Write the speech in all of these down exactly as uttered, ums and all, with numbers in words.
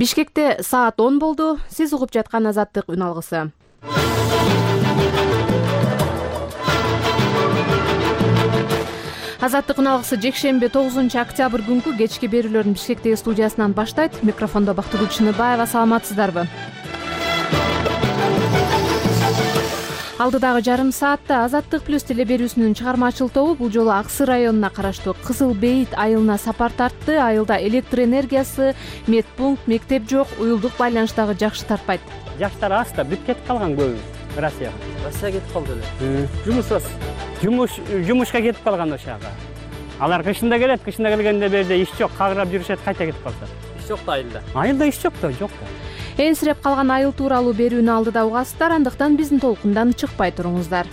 Бишкекте саат он болду. Сиз угуп жаткан Азаттык үн алгысы. Азаттык үн алгысы жекшемби тогузунчу октябрь күнкү кечки берүүлөрүн Бишкектеги студиясынан баштайт. Микрофондо Бактыгүл Чыныбаева. Саламатсыздарбы? Алдыдагы жарым саатта Азаттык плюс теле берүүсүнүн чыгармачыл тобу бул жолу Ак Сый районуна караштуу Кызыл Бейит айылына сапар тартты. Айылда электр энергиясы, медпункт, мектеп жок, уюлдук байланыш дагы жакшы тартпайт. Жаштар аста бүт кетип калган көбү Россияга. Россияга кетип калды эле. Жумушсуз. Жумуш жумушка кетип калган ошага. Алар кышында келет, кышында келгенде берде иш жок, кагырап жүрүшөт, кайта кетип калса. Иш жок да айылда. Айылда иш жок да, жок да. Энсиреп калган айыл тууралуу берүүнү алдыда угасыздар, андыктан биздин толкундан чыкпай туруңуздар.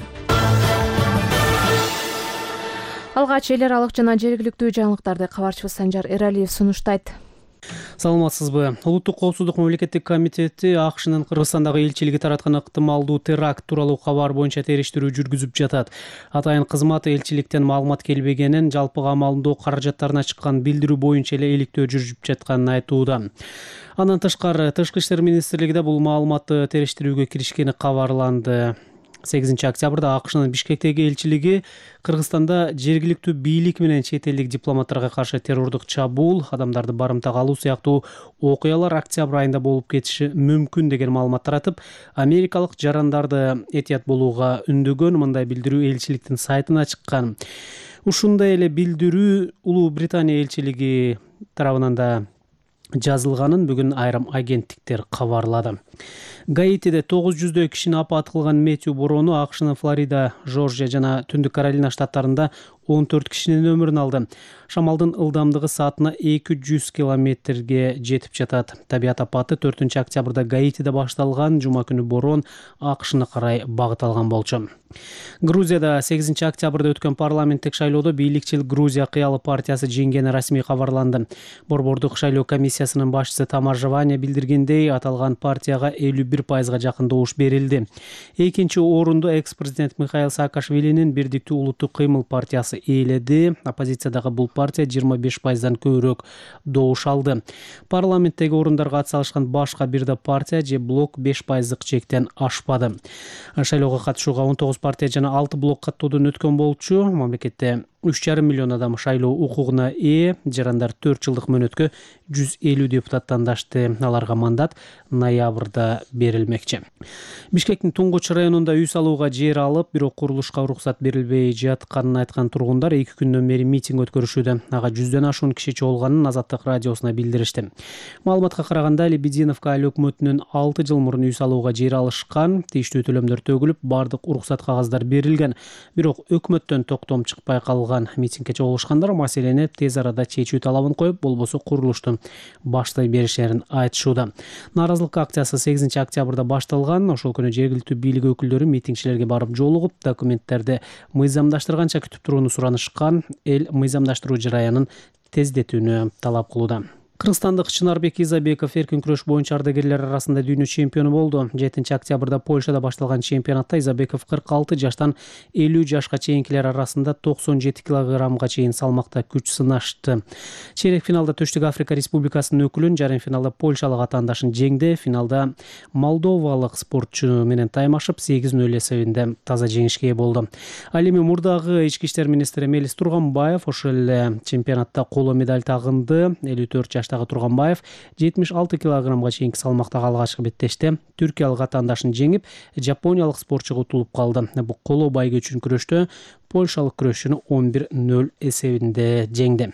Алгач эл аралык жана жергиликтүү жаңылыктарды кабарчыбыз Санжар Эралиев сунуштайт. Саламатсызбы? Улуттук коопсуздук мамлекеттик комитети АКШнын Кыргызстандагы элчилиги тараткан ыктымалдуу теракт тууралуу кабар боюнча териштирүү жүргүзүп жатат. Атайын кызмат элчиликтен маалымат келбегенин, жалпы камалдоо каражаттарына чыккан билдирүү боюнча эле иликтөө жүрүп жатканын айтууда. Андан тышкары Тышкы иштер министрлиги да бул маалыматты териштирүүгө киришкени кабарланды. сегизинчи октябрда АКШнын Бишкектеги элчилиги Кыргызстанда жергиликтүү бийлик менен чет элдик дипломаттарга каршы террордук чабуул, адамдарды барымтага алуу сыяктуу окуялар октябрь айында болуп кетиши мүмкүн деген маалымат таратып, америкалык жарандарды этият болууга үндөгөн. Мындай билдирүү элчиликтин сайтына чыккан. Ушундай эле билдирүү Улуу Британия элчилиги тарабынан да жазылганын бүгүн айрым агенттиктер кабарлады. Гаитиде тогуз жүздөй кишини апат кылган Метью бороону АКШнын Флорида, Жоржия жана Түндүк Каролина штаттарында он төрт кишинин өмүрүн алды. Шамалдын ылдамдыгы саатына эки жүз километрге жетип жатат. Табиат апаты төртүнчү октябрда Гаитиде башталган. Жума күнү бороон АКШны карай багыт алган болчу. Грузияда сегизинчи октябрда өткөн парламенттик шайлоодо бийликчил Грузия кыялы партиясы жеңгени расмий кабарланды. Борбордук шайлоо комиссиясынын башчысы Тамар Жаваня билдиргендей, аталган партияга элүү бир пайызга жакын добуш берилди. Экинчи орунду экс-президент Михаил Саакашвилинин Бирдиктүү улуттук кыймыл партиясы ээледи. Оппозициядагы бул партия жыйырма беш пайыздан көбүрөөк добуш алды. Парламенттеги орундарга атсалышкан башка бир да партия же блок беш пайыздык чектен ашпады. Шайлоого катышууга он тогуз партия жана алты блок каттоодон өткөн болчу. Мамлекетте үч жарым миллион адам шайлоо укугуна ээ. Жарандар төрт жылдык мөөнөткө жүз элүү депутат тандашты. Аларга мандат ноябрда берилмекчи. Бишкектин Туңгуч районунда үй салууга жер алып, бирок курулушка уруксат берилбей жатканын айткан тургундар эки күндөн бери митинг өткөрүшүүдө. Ага жүздөн ашуун киши чогулганын Азаттык радиосуна билдиришти. Маалыматка караганда, Лебединовка айыл өкмөтүнүн алты жыл мурун үй салууга жер алышкан, тийиштүү төлөмдөр төгүлүп, бардык уруксат кагаздар берилген. Бирок өкмөттөн токтом чыкпай калган. Митингге чогулушкандар маселени тез арада чечүү талабын коюп, болбосо курулушту баштай беришерин айтышууда. Нааразылык акциясы сегизинчи октябрда башталган. Ошол күнү жергиликтүү бийлик өкүлдөрү митингчилерге барып жолугуп, документтерди мыйзамдаштырганча күтүп турууну суранышкан. Эл мыйзамдаштыруу жараянын тездетүүнү талап кылууда. Кыргызстандык Чынарбек Изабеков эркин күрөш боюнча ардагерлер арасында дүйнө чемпиону болду. жетинчи октябрда Польшада башталган чемпионатта Изабеков кырк алты жаштан элүү жашка чейинкилер арасында токсон жети килограммга чейин салмакта күч сынашты. Чейрек финалда Түштүк Африка Республикасынын өкүлүн, жарым финалда Польшалык атаандашын жеңди. Финалда молдовалык спортчу менен таймашып сегиз нөл эсебинде таза жеңишке ээ болду. Ал эми мурдагы ички иштер министри Мелис Турганбаев ошол эле чемпионатта коло медаль тагынды. элүү төрт жаш Турганбаев жетимиш алты килограммга чейинки салмактагы алгачкы беттеште түркиялык атаандашын жеңип, жапониялык спортчуга утулуп калды. Бул коло байгө үчүн күрөштө польшалык күрөшчүнү он бир нөл эсебинде жеңди.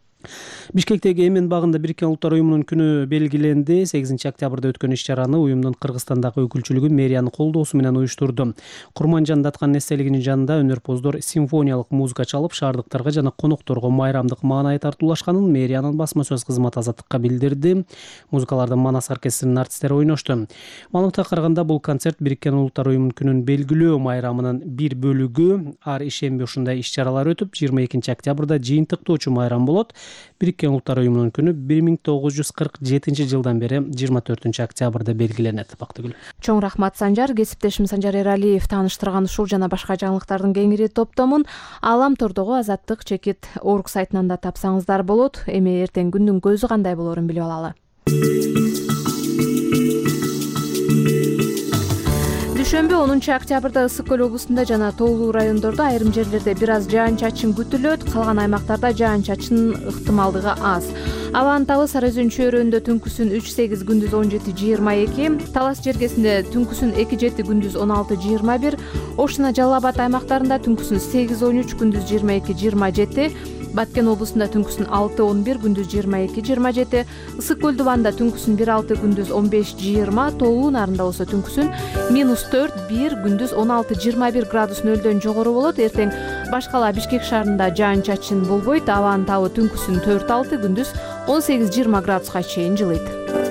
Бишкектеги Эмен багында Бириккен Улуттар уюмунун күнү белгиленди. сегизинчи октябрда өткөн иш-чараны уюмдун Кыргызстандагы өкүлчүлүгү мэриянын колдоосу менен уюштурду. Курманжан Даткан эстелигинин жанында өнөрпоздор симфониялык музыка чалып, шаардыктарга жана конокторго майрамдык маанай тартуулашканын мэриянын басма сөз кызматы Азаттыкка билдирди. Музыкаларды Манас оркестринин артисттери ойношту. Маалыматка караганда, бул концерт Бириккен Улуттар уюмунун күнүн белгилөө майрамынын бир бөлүгү. Ар ишемби ушундай иш-чаралар өтүп, жыйырма экинчи октябрда жыйынтыктоочу майрам болот. Бириккен Улуттар уюмунун күнү бир миң тогуз жүз кырк жетинчи жылдан бери жыйырма төртүнчү октябрда белгиленет. Бактыгүл. Чоң рахмат Санжар. Кесиптешим Санжар Эралиев тааныштырган ушул жана башка жаңылыктардын кеңири топтомун Алам тордогу Азаттык чекит орг сайтынан да тапсаңыздар болот. Эми эртең күндүн көзү кандай болорун билип алалы. Дүйшөмбү онунчу октябрда Ысык көл облусунда жана тоолуу райондордо айрым жерлерде бир аз жаан-чачын күтүлөт, калган аймактарда жаан-чачын ыктымалдыгы аз. Абанын табы Сары Өзөн чөйрөсүндө түнкүсүн үч сегиз, күндүз он жети жыйырма эки, Талас жергесинде түнкүсүн эки жети, күндүз он алты жыйырма бир, Ош жана Жалал Абад аймактарында түнкүсүн сегиз он үч, күндүз жыйырма эки жыйырма жети, Баткен облусунда түнкүсүн алты он бир, күндүз жыйырма эки жыйырма жети, Ысык көл дубанында түнкүсүн бир алты, күндүз он беш жыйырма, Тоолуу нарында болсо түнкүсүн минус төрт бир, күндүз он алты жыйырма бир градус нөлдөн жогору болот. Эртең башкала Бишкек шаарында жаан-чачын болбойт. Абанын табы түнкүсүн төрт алты, күндүз он сегиз жыйырма градуска чейин жылыйт.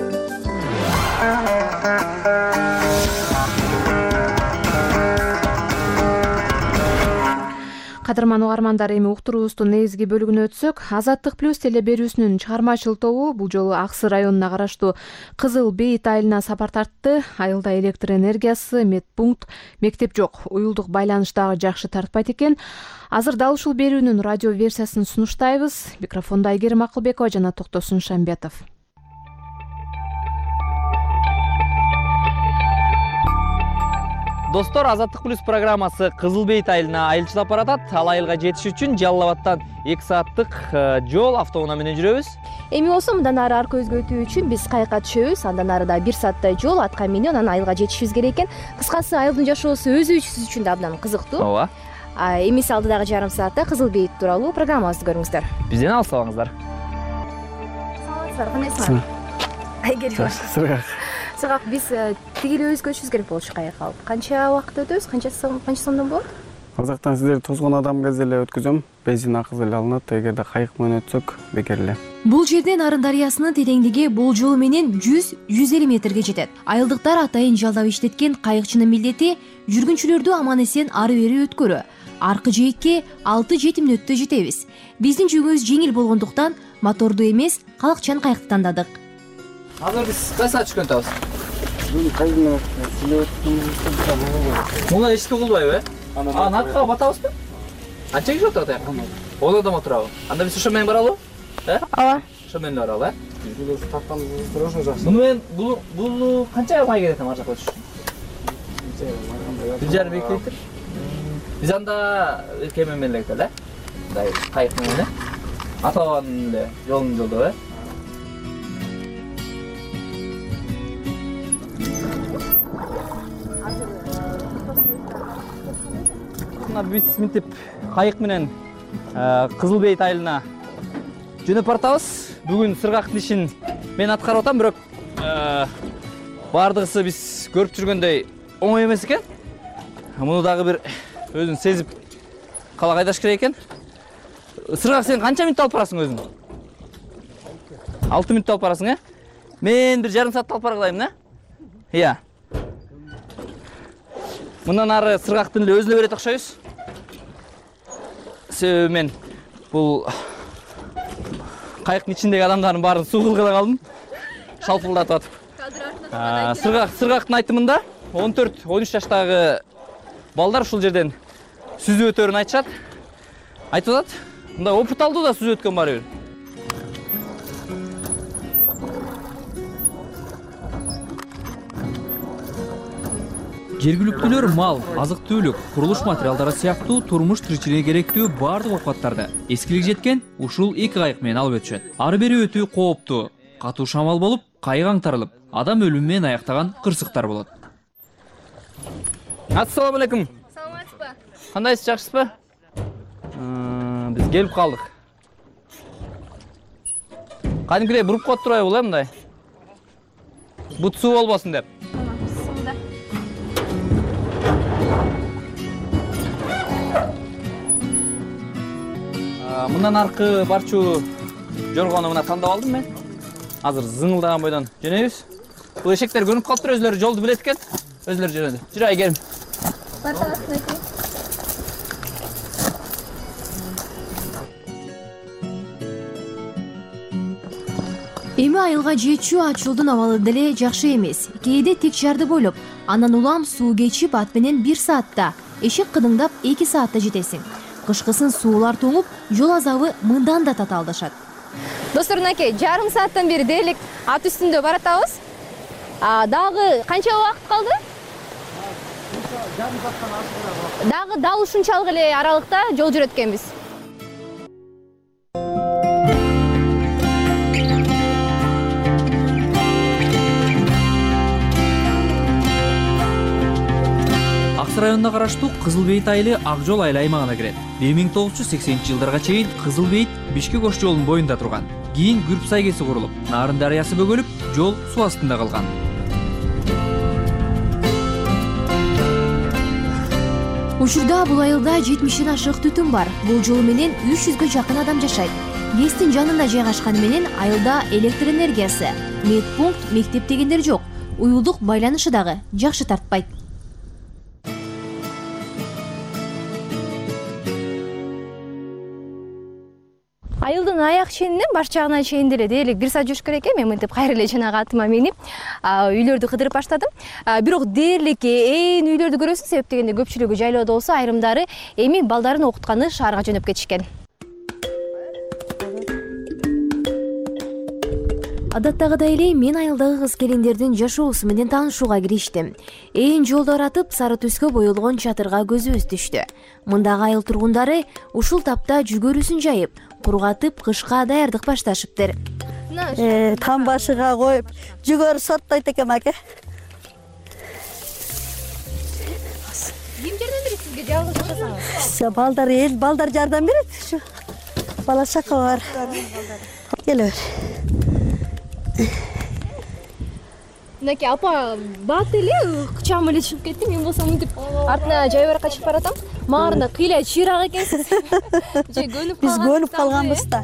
Кадырман угармандар, эми уктуруубуздун негизги бөлүгүнө өтсөк, Азаттык плюс теле берүүсүнүн чыгармачыл тобу бул жолу Аксы районуна караштуу Кызыл Бейит айылына сапар тартты. Айылда электр энергиясы, медпункт, мектеп жок, уюлдук байланыш дагы жакшы тартпайт экен. Азыр дал ушул берүүнүн радио версиясын сунуштайбыз. Микрофондо Айгерим Акылбекова жана Токтосун Шамбетов. Достор, Азаттык плюс программасы Кызыл Бейит айылына айылчылап баратат. Ал айылга жетиш үчүн Жалал Абадтан эки сааттык жол автоунаа менен жүрөбүз. Эми болсо мындан ары арка өзгөртүү үчүн биз кайыкка түшөбүз. Андан ары да бир сааттай жол атка минип анан айылга жетишибиз керек экен. Кыскасы, айылдын жашоосу өзүбүз үчүн да абдан кызыктуу. Ооба. Эмес алдыдагы жарым саатта Кызыл Бейит тууралуу программабызды көрүңүздөр. Бизден алыс алыңыздар. Саламатсыздар, кандайсыңар? Айгерим. Сыргак. Сыргак, биз тиги эле өзгөрүшүбүз керек болчу кайыкка алып. Канча убакыт өтөбүз? Канча сом, канча сомдон болот? Ал жактан сиздерди тозгон адам кезде эле өткөзөм. Бензин акысы эле алынат. Эгерде кайык менен өтсөк, бекер эле. Бул жерден Арын дарыясынын тереңдиги болжол менен жүз жүз элүү метрге жетет. Айылдыктар атайын жалдап иштеткен кайыкчынын милдети жүргүнчүлөрдү аман эсен ары бери өткөрүү. Аркы жээкке алты жети мүнөттө жетебиз. Биздин жүгүбүз жеңил болгондуктан моторду эмес, калакчан кайыкты тандадык. Азыр биз кайсы саат түшкөн атабыз? Бүгүн кайдын сүйлөп Муна эчки кылбайбы, э? Анан аркага батабызбы? Анча киши отурат аяк? он адам отурабы? Анда биз ошо менен баралы? Э? Ооба. Ошо менен баралы, э? ошо жакшы. Муну менен бул бул канча май кетет ар жака өтүш? бир жарым эки литр. Биз анда кеме менен эле кетели, э? Мындай кайык менен, э? Ата бабанын эле жолун жолдоп, э? Биз мынтип кайык менен Кызыл Бейит айылына жөнөп баратабыз. Бүгүн сыргактын ишин мен аткарып атам, бирок бардыгысы биз көрүп жүргөндөй оңой эмес экен. Муну дагы бир өзүн сезип кала кайдаш керек экен. Сыргак, сен канча мүнөт алып барасың өзүң? алты мүнөт алып барасың, э? Мен бир жарым саатта алып бара калайын, э? Ия. Мындан ары сыргактын эле өзүнө берет окшойбуз. Себеби мен бул кайыктын ичиндеги адамдардын баарын суу кылгыла калдым. Шалпылдатып атып. Сыргак, сыргактын айтымында он төрт он үч жаштагы балдар ушул жерден сүзүп өтөрүн айтышат. Айтып атат. Мындай опыт алды да сүзүп өткөн баары бир. Жергиликтүүлөр мал, азык-түлүк, курулуш материалдары сыяктуу турмуш тиричилигине керектүү баардык оокаттарды эскилик жеткен ушул эки кайык менен алып өтүшөт. Ары бери өтүү кооптуу, катуу шамал болуп, кайык аңтарылып, адам өлүмү менен аяктаган кырсыктар болот. Ассалам алейкум. Саламатсызбы? Кандайсыз, жакшысызбы? Биз келип калдык. Кадимкидей буруп коюп турбайбы бул, э, мындай? Бут суу болбосун деп. Мындан аркы барчу жоргону мына тандап алдым мен. Азыр зыңылдаган бойдон жөнөйбүз. Бул эшектер көнүп калыптыр, өзлөрү жолду билет экен. Өзлөрү жөнөдү. Жүрө Айгерим. Эми айылга жетүү ат жолдун абалы деле жакшы эмес. Кээде тик жарды бойлоп, анан улам суу кечип ат менен бир саатта, эшек кыдыңдап эки саатта жетесиң. Кышкысын суулар тоңуп, жол азабы мындан да татаалдашат. Достор, мынакей жарым сааттан бери дээрлик ат үстүндө баратабыз. Дагы канча убакыт калды? Дагы дал ушунчалык эле аралыкта жол жүрөт экенбиз. Аксы районуна караштуу Кызыл Бейит айылы Ак жол айыл аймагына кирет. бир миң тогуз жүз сексенинчи жылдарга чейин Кызыл Бейит Бишкек ош жолунун боюнда турган. Кийин Күрп сайгеси курулуп, Нарын дарыясы бөгөлүп, жол суу астында калган. Учурда бул айылда жетимиштен ашык түтүн бар. Бул жол менен үч жүзгө жакын адам жашайт. ГЭСтин жанында жайгашканы менен айылда электр энергиясы, медпункт, мектеп дегендер жок. Уюлдук байланышы дагы жакшы тартпайт. Айылдын аяк ченинен баш жагына чейин деле дээрлик бир саат жүрүш керек экен. Мен мынтип кайра эле жанагы атыма минип, үйлөрдү кыдырып баштадым. Бирок дээрлик ээн үйлөрдү көрөсүң, себеп дегенде көпчүлүгү жайлоодо болсо, айрымдары эми балдарын окутканы шаарга жөнөп кетишкен. Адаттагыдай эле мен айылдагы кыз келиндердин жашоосу менен таанышууга кириштим. Ээн жолду аратып, сары түскө боелгон чатырга көзүбүз түштү. Мындагы айыл тургундары ушул тапта жүгөрүсүн жайып, кургатып, кышка даярдык башташыптыр. Там башыга коюп, жүгөрү соттойт экен аке. Ким жардам берет сизге жалгыз жашасаңыз? Балдар, эл балдар жардам берет. Ушу бала чака бар. Келе бер. Мынакей апа бат эле кычам эле чыгып кетти. Мен болсом мынтип артына жайбаракка чыгып баратам. Маарында кыйла чыйрак экенсиз. Же көнүп калгансыз? Биз көнүп калганбыз да.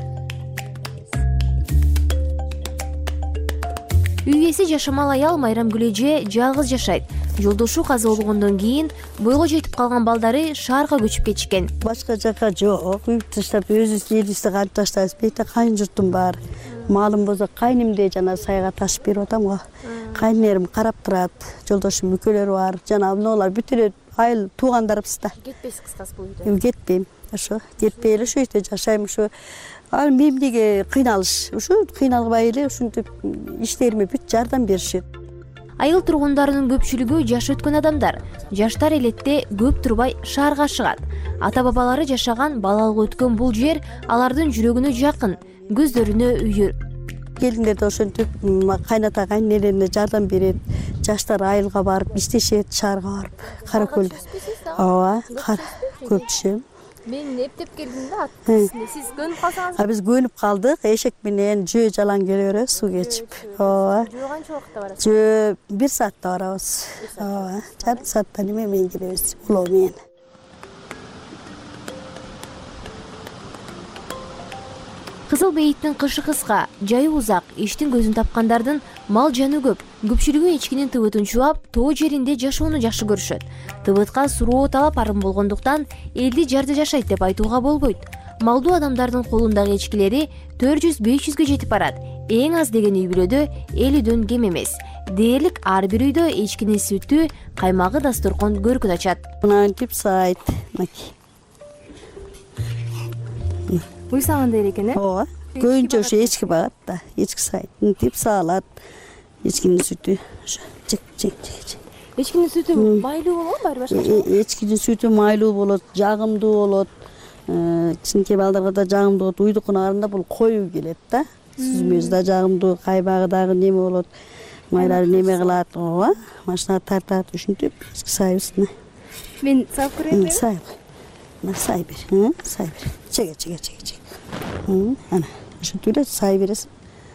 Үй ээси жашамал аял Майрамгүл эже жалгыз жашайт. Жолдошу каза болгондон кийин бойго жетип калган балдары шаарга көчүп кетишкен. Башка жака жок, үй таштап өзүбүз элибизди кантип таштайбыз? Бейте кайын журтум бар. Малым болсо кайнымды жана сайга ташып берип атам го. Кайнерим карап турат, жолдошум үкөлөр бар, жана мыналар бүт эле айыл туугандарыбыз да. Кетпейсиз кыскасы бул үйдө? Кетпейм. Ошо, кетпей эле ошо үйдө жашайм. Ошо ал мемдеге кыйналыш. Ошо кыйналбай эле ушинтип иштериме бүт жардам беришет. Айыл тургундарынын көпчүлүгү жаш өткөн адамдар. Жаштар элетте көп турбай шаарга чыгат. Ата-бабалары жашаган, балалык өткөн бул жер алардын жүрөгүнө жакын, көздөрүнө үйүр. Келиндер да ошентип кайната кайнелерине жардам берет. Жаштар айылга барып иштешет, шаарга барып, Каракөлдө. Ооба, көп түшөм. Мен эптеп келдим да ат үстүндө. Сиз көнүп калсаңыз? А биз көнүп калдык. Эшек менен жөө жалаң келе беребиз суу кечип. Ооба. Жөө канча убакытта барасыз? Жөө бир саатта барабыз. Ооба. Жарым сааттан эме менен келебиз. Улоо менен. Кызыл Бейиттин кышы кыска, жайы узак, иштин көзүн тапкандардын мал жаны көп. Көпчүлүгү эчкинин тыбытын чуап, тоо жеринде жашоону жакшы көрүшөт. Тыбытка суроо талап арым болгондуктан элди жарды жашайт деп айтууга болбойт. Малдуу адамдардын колундагы эчкилери төрт жүз беш жүзгө жетип барат. Эң аз деген үй бүлөдө эл үйдөн кем эмес. Дээрлик ар бир үйдө эчкинин сүтү, каймагы дасторкон көркүн ачат. Мынантип сайт. Уй сагандай эле экен, э? Ооба. Көбүнчө ошо эчки багат да, эчки сайт. Мынтип саалат. Эчкинин сүтү ошо жек жек жек. Эчкинин сүтү майлуу болобу, баары башкача? Эчкинин сүтү майлуу болот, жагымдуу болот. Кичинекей балдарга да жагымдуу болот. Уйдукун арында бул коюу келет да. Сүзмөсү да жагымдуу, каймагы дагы неме болот. Майлары неме кылат, ооба. Машина тартат, ушинтип эчки сайыбыз. Мен саап көрөйүнбү? Сай. Сай бер, сай бер. Чеге, чеге, чеге, чеге. Ана, ушинтип эле сай бересиң.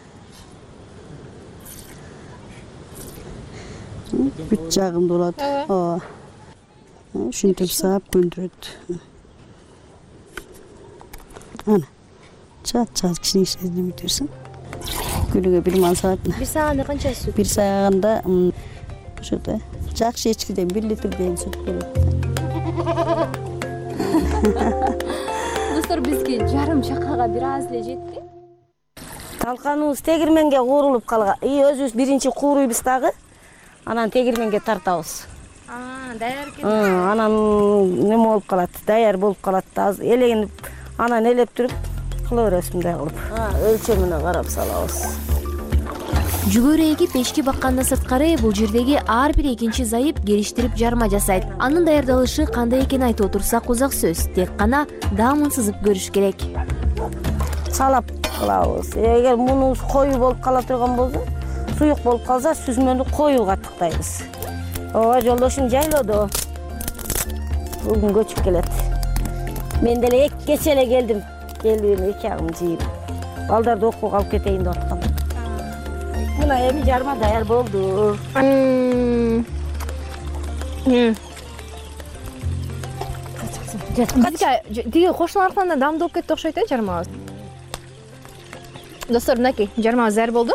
Бүт жагымдуу болот. Ооба. Ушинтип саап көндүрөт. Ана. Чат, чат кичине кичине бүтөрсүң. Күнүгө бир мал саат. Бир сааганда канча сүт? Бир сааганда ошо жакшы эчкиден бир литрден сүт берет. Достор, бизге жарым чакага бир аз эле жетти. Талканыбыз тегирменге куурулуп калган. И өзүбүз биринчи кууруйбуз дагы. Анан тегирменге тартабыз. А, даяр экен. Анан неме болуп калат, даяр болуп калат. Элегинип, анан элеп туруп кыла бересиз мындай кылып. Өлчөмүнө карап салабыз. Жүгөрү эгип эчки баккандан сырткары бул жердеги ар бир экинчи зайып келиштирип жарма жасайт. Анын даярдалышы кандай экенин айтып отурсак узак сөз. Тек гана даамын сызып көрүш керек. Салап кылабыз. Эгер мунун кою болуп кала турган болсо, суюк болуп калса, сүзмөнү коюга тыктайбыз. Ооба, жолдошум жайлоодо. Бүгүн көчүп келет. Мен деле эки кече эле келдим. Келдим эки агым жийип. Балдарды окууга алып кетейин деп аткам. Мына эми жарма даяр болду. Бизге тиги кошуналардан да даамдуу болуп кетти окшойт э жармабыз. Достор, мынакей жармабыз даяр болду.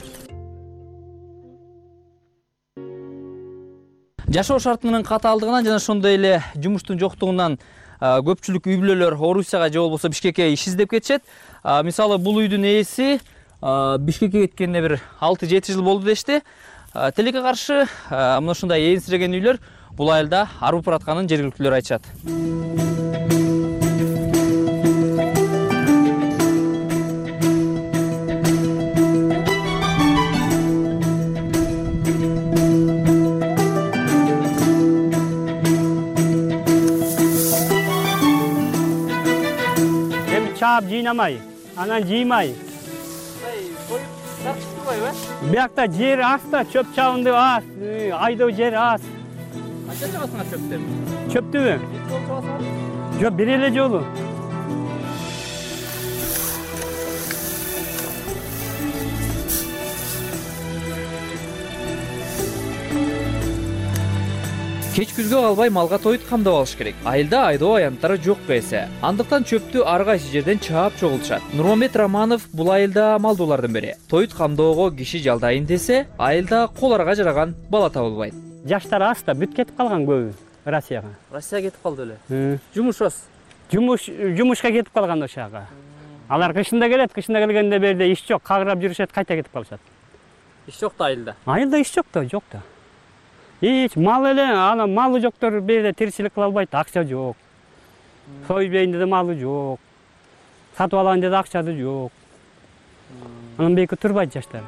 Жашоо шартынын катаалдыгынан жана ошондой эле жумуштун жоктугунан көпчүлүк үй бүлөлөр Орусияга же болбосо Бишкекке иш издеп кетишет. Мисалы, бул үйдүн ээси Бишкекке кеткенине бир алты жети жыл болду дешти. Тилекке каршы мына ушундай энсиреген үйлөр бул айылда арып баратканын жергиликтүүлөр айтышат. Чаап жыйнамай, анан жыймай. Биякта жер аз да, чөп чабынды аз, айдоо жер аз. Канча чабасыңар чөптү? Чөптүбү? Жок, бир эле жолу. Кеч күзгө калбай малга тоют камдап алыш керек. Айылда айдоо аянттары жок эсе. Андыктан чөптү ар кайсы жерден чаап чогултушат. Нурмамбет Романов бул айылда малдуулардын бири. Тоют камдоого киши жалдайын десе, айылда кол арага жараган бала табылбайт. Жаштар аз да, бүт кетип калган көбү Россияга. Россияга кетип калды эле. Жумушбуз. Жумуш жумушка кетип калган ошага. Алар кышында келет, кышында келгенде берде иш жок, кагырап жүрүшөт, кайта кетип калышат. Иш жок да айылда. Айылда иш жок да, жок да. Эч мал эле, ана малы жоктор берде тиричилик кыла албайт, акча жок. Сойбейин да малы жок. Сатып алган да акчасы жок. Анан бейки турбайт жаштар.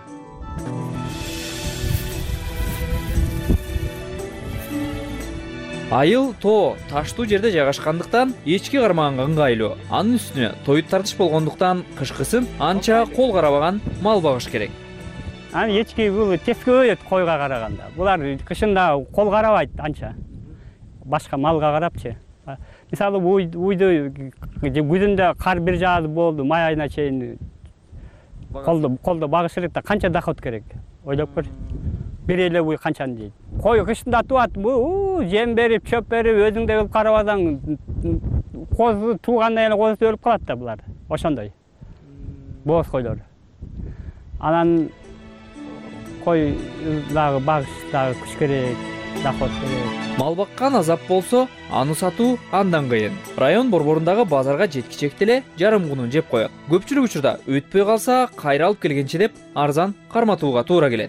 Айыл тоо таштуу жерде жайгашкандыктан эчки кармаганга ыңгайлуу. Анын үстүнө тоют тартыш болгондуктан кышкысын анча кол карабаган мал багыш керек. Аны эчки бул тескөөйөт койго караганда. Булар кышында кол карабайт анча. Башка малга карапчы. Мисалы уйду күзүндө кар бир жаады болду, май айына чейин колдо колдо багыш керек да, канча доход керек. Ойлоп көр. Бир эле уй канчаны жейт. Кой кышында туат, бу жем берип, чөп берип, өзүңдө өлүп карабасаң, козу туугандан эле козу өлүп калат да булар. Ошондой. Боз койлор. Анан кой дагы багыш дагы күч керек, доход керек. Мал баккан азап болсо, аны сатуу андан кыйын. Район борборундагы базарга жеткичек деле жарым кунун жеп коет. Көпчүлүк учурда өтпөй калса, кайра алып келгенче деп арзан карматууга туура келет.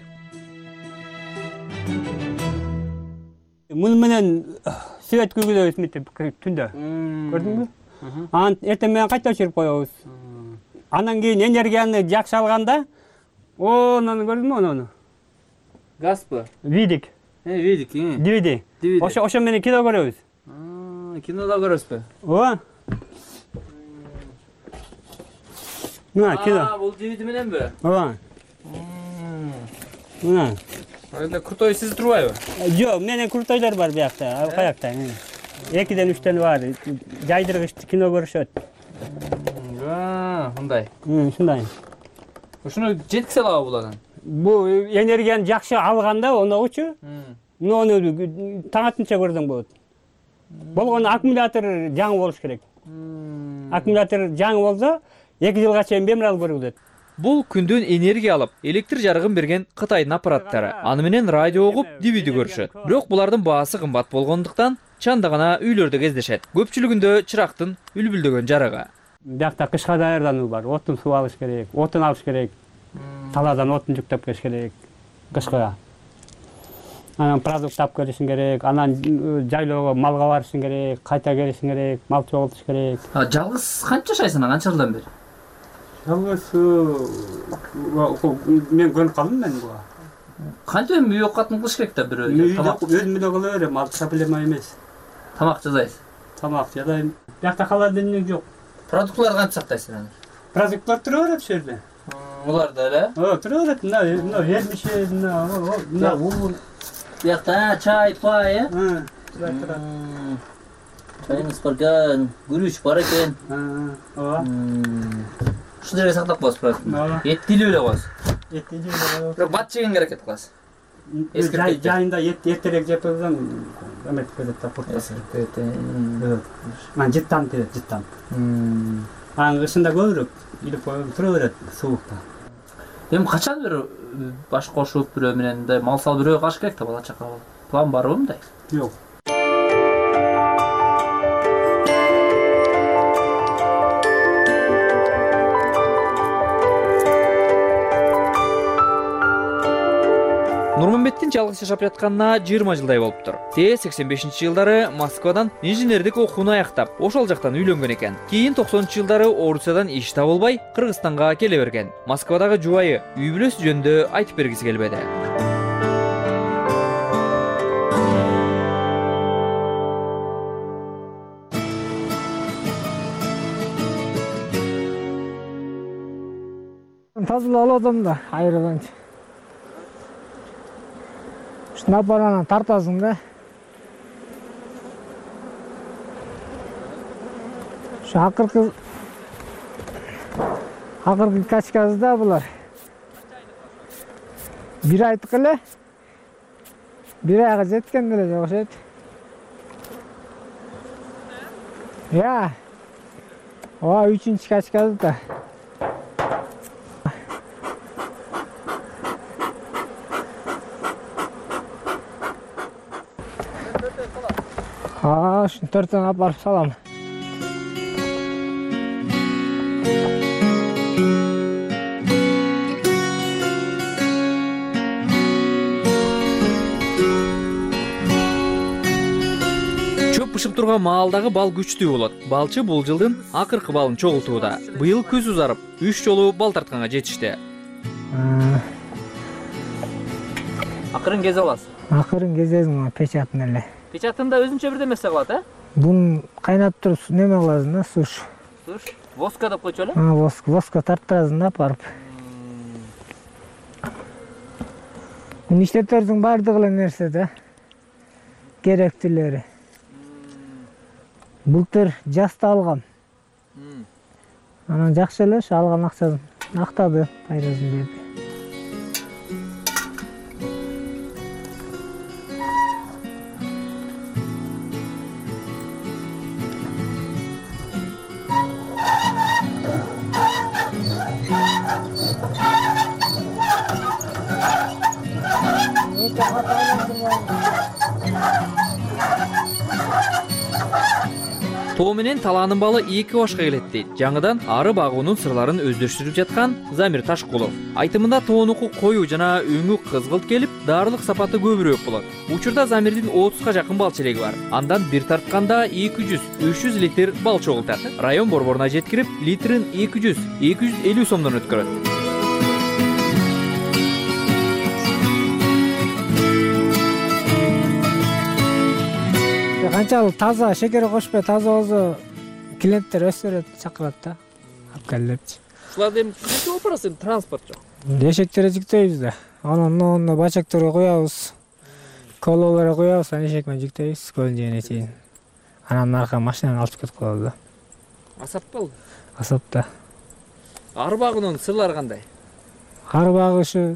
Муну менен свет күгүлөбүз мынтип түндө. Көрдүңбү? Анан эртең менен кайта өчүрүп коебуз. Андан кийин энергияны жакшы алганда, онун көрдүңбү ону? Газбы? Видик. Э, видик, э. Дивиди. Ошо ошо менен кино көрөбүз. Аа, кинода көрөсүзбү? Ооба. Мына кино. Аа, бул дивиди мененби? Ооба. Мына. Эле крутой сиз турбайбы? Жок, менен крутойлор бар биякта, ал каякта. экиден үчтөн бар. Жайдыргыч кино көрүшөт. Аа, мындай. Ушундай. Ушуну жеткизе алабы булардан? Бу энергияны жакшы алганда оногучу. Муну таң атынча көрдөң болот. Болгону аккумулятор жаңы болуш керек. Аккумулятор жаңы болсо, эки жылга чейин бемурал көрүлөт. Бул күндөн энергия алып, электр жарыгын берген Кытайдын аппараттары. Аны менен радио угуп, дивиди көрүшөт. Бирок булардын баасы кымбат болгондуктан чанда гана үйлөрдө кездешет. Көпчүлүгүндө чырактын үлбүлдөгөн жарыгы. Биякта кышка даярдануу бар. Отун суу алыш керек, отун алыш керек. Таладан отун жүктөп келиш керек кышка. Анан продукт тап келишиң керек, анан жайлоого малга барышың керек, кайта келишиң керек, мал чогултуш керек. Жалгыз канча жашайсың, канча жылдан бери? жалгыз мен көнүп калдым мен буга. Кантип эми үй окатын кылыш керек да бирөө. Өзүм эле кыла берем, ал проблема эмес. Тамак жасайсыз. Тамак жасайм. Биякта холодильник жок. Продуктларды кантип сактайсыздар аны? Продуктлар тура берет ошол жерде. Булар да эле? Оо, тура берет. Мына, мына вермишель, мына, мына ун. Биякта чай, пай, э? Ы. Чайыңыз бар экен, күрүч бар экен. Ооба. Ушул жерге сактап коесуз продуктты. Этти илип эле коесуз. Этти илип эле. Бирок бат жегенге аракет кыласыз. Жайында эртерээк жеп койсоң эметип кетет да, куртасып кетет. Мына жыттан кетет, жыттан. Анын кышында көбүрөөк илип койгон тура берет сууукта. Эми качан бир баш кошуп бирөө менен мындай мал салып бирөө калыш керек да, бала чака болуп. План барбы мындай? Жок. Нурмамбеттин жалгыз жашап жатканына жыйырма жылдай болуптур. Те сексен бешинчи жылдары Москвадан инженердик окууну аяктап, ошол жактан үйлөнгөн экен. Кийин токсонунчу жылдары Орусиядан иш табылбай, Кыргызстанга келе берген. Москвадагы жубайы үй бүлөсү жөнүндө айтып бергиси келбеди. Тазылап алатам да, айрылганча. Шунап баранан тартасың да. Şu акыркы акыркы качкасы да булар. Бир айдык эле. Бир айга жеткен эле окшойт. Я. Ооба, үчүнчү качкасы да. Aa, şunu törtten aparıp salam. Чөп бышып турган маалдагы бал күчтүү болот. Балчы бул жылдын акыркы балын чогултууда. Быйыл күз узарып, үч жолу бал тартканга жетишти. Акырын кезе аласыз. Акырын кезесиң печатын эле. Печатында өзүнчө бир нерсе кылат, э? Бун кайнап туруп неме кыласың да, суш. Суш, воска деп койчу эле? А, воска, воска тарттырасың да барып. Муну иштетерсиң бардык эле нерсе да. Керектүүлөрү. Былтыр жазда алгам. Анан жакшы эле алган акчасын актады, пайдасын берди. Тоо менен талаанын балы эки башка келет дейт. Жаңыдан ары багуунун сырларын өздөштүрүп жаткан Замир Ташкулов. Айтымында тоонуку коюу жана өңү кызгылт келип, дарылык сапаты көбүрөөк болот. Учурда Замирдин отузга жакын бал челеги бар. Андан бир тартканда эки жүз үч жүз литр бал чогултат. Район борборуна жеткирип, литрин эки жүз эки жүз элүү сомдон өткөрөт. Канчалык таза, шекер кошпой таза болсо клиенттер өз берет, чакырат да. Алып кел депчи. Ушуларды эми кантип алып барасыз, транспорт жок. Эшектерге жүктөйбүз да. Анан ону бачактерге коябыз. Кололорго коябыз, анан эшек менен жүктөйбүз көлдүн жегине чейин. Анан арка машинаны алып кетип коебуз да. Асап болду. Асап да. Ары багуунун сырлары кандай? Ары багышы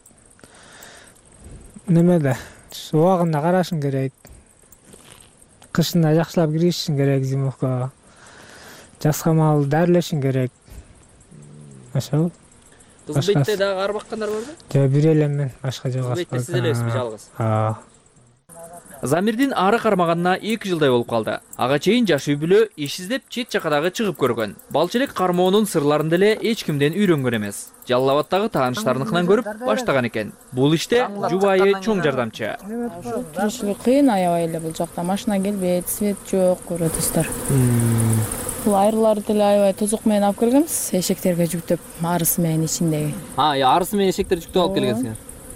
немеде? Убагында карашың керек. Кышында жакшылап киришиң керек зимовкага. Жазга мал дарылешиң керек. Ошол. Кыз бетте дагы ары баккандар барбы? Жок, бир эле мен, башка жок. Кыз бетте сиз элесизби жалгыз? Аа. Замирдин ары кармаганына эки жылдай болуп калды. Ага чейин жаш үй бүлө иш издеп чет жакадагы чыгып көргөн. Балчылык кармоонун сырларын деле эч кимден үйрөнгөн эмес. Жалал Абадтагы тааныштарыныкынан көрүп баштаган экен. Бул иште жубайы чоң жардамчы. Тиричилик кыйын аябай эле бул жакта. Машина келбейт, свет жок, көрөтүздөр. ушул айырларды деле аябай тозок менен алып келгенбиз, эшектерге жүктөп, арысы менен ичиндеги. А, арысы менен эшектерди жүктөп алып келгенсиңер.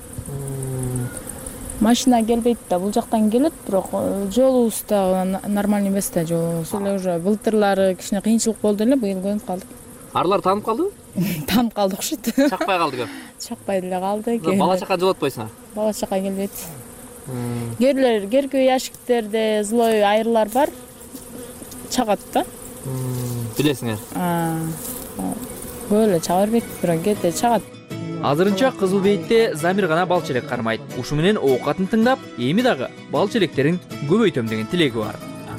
Машина келбейт да, бул жактан келет, бирок жолубуз да нормальный эмес да жолубуз. Эле уже былтырлары кичине кыйынчылык болду эле, быйыл көнүп калдык. Арлар таанып калдыбы? Таанып калды окшойт. Чакпай калды көп. Чакпай деле калды. Бала чака жолотпойсуңар? Бала чака келбейт. Кээрлер керкөө яшиктерде злой айырлар бар. Чагат да. Билесиңер? Көп эле чага бербейт, бирок кээде чагат. Азырынча кызыл бейитте Замир гана бал челек кармайт. Ушу менен оокатын тыңдап, эми дагы бал челектерин көбөйтөм деген тилеги бар.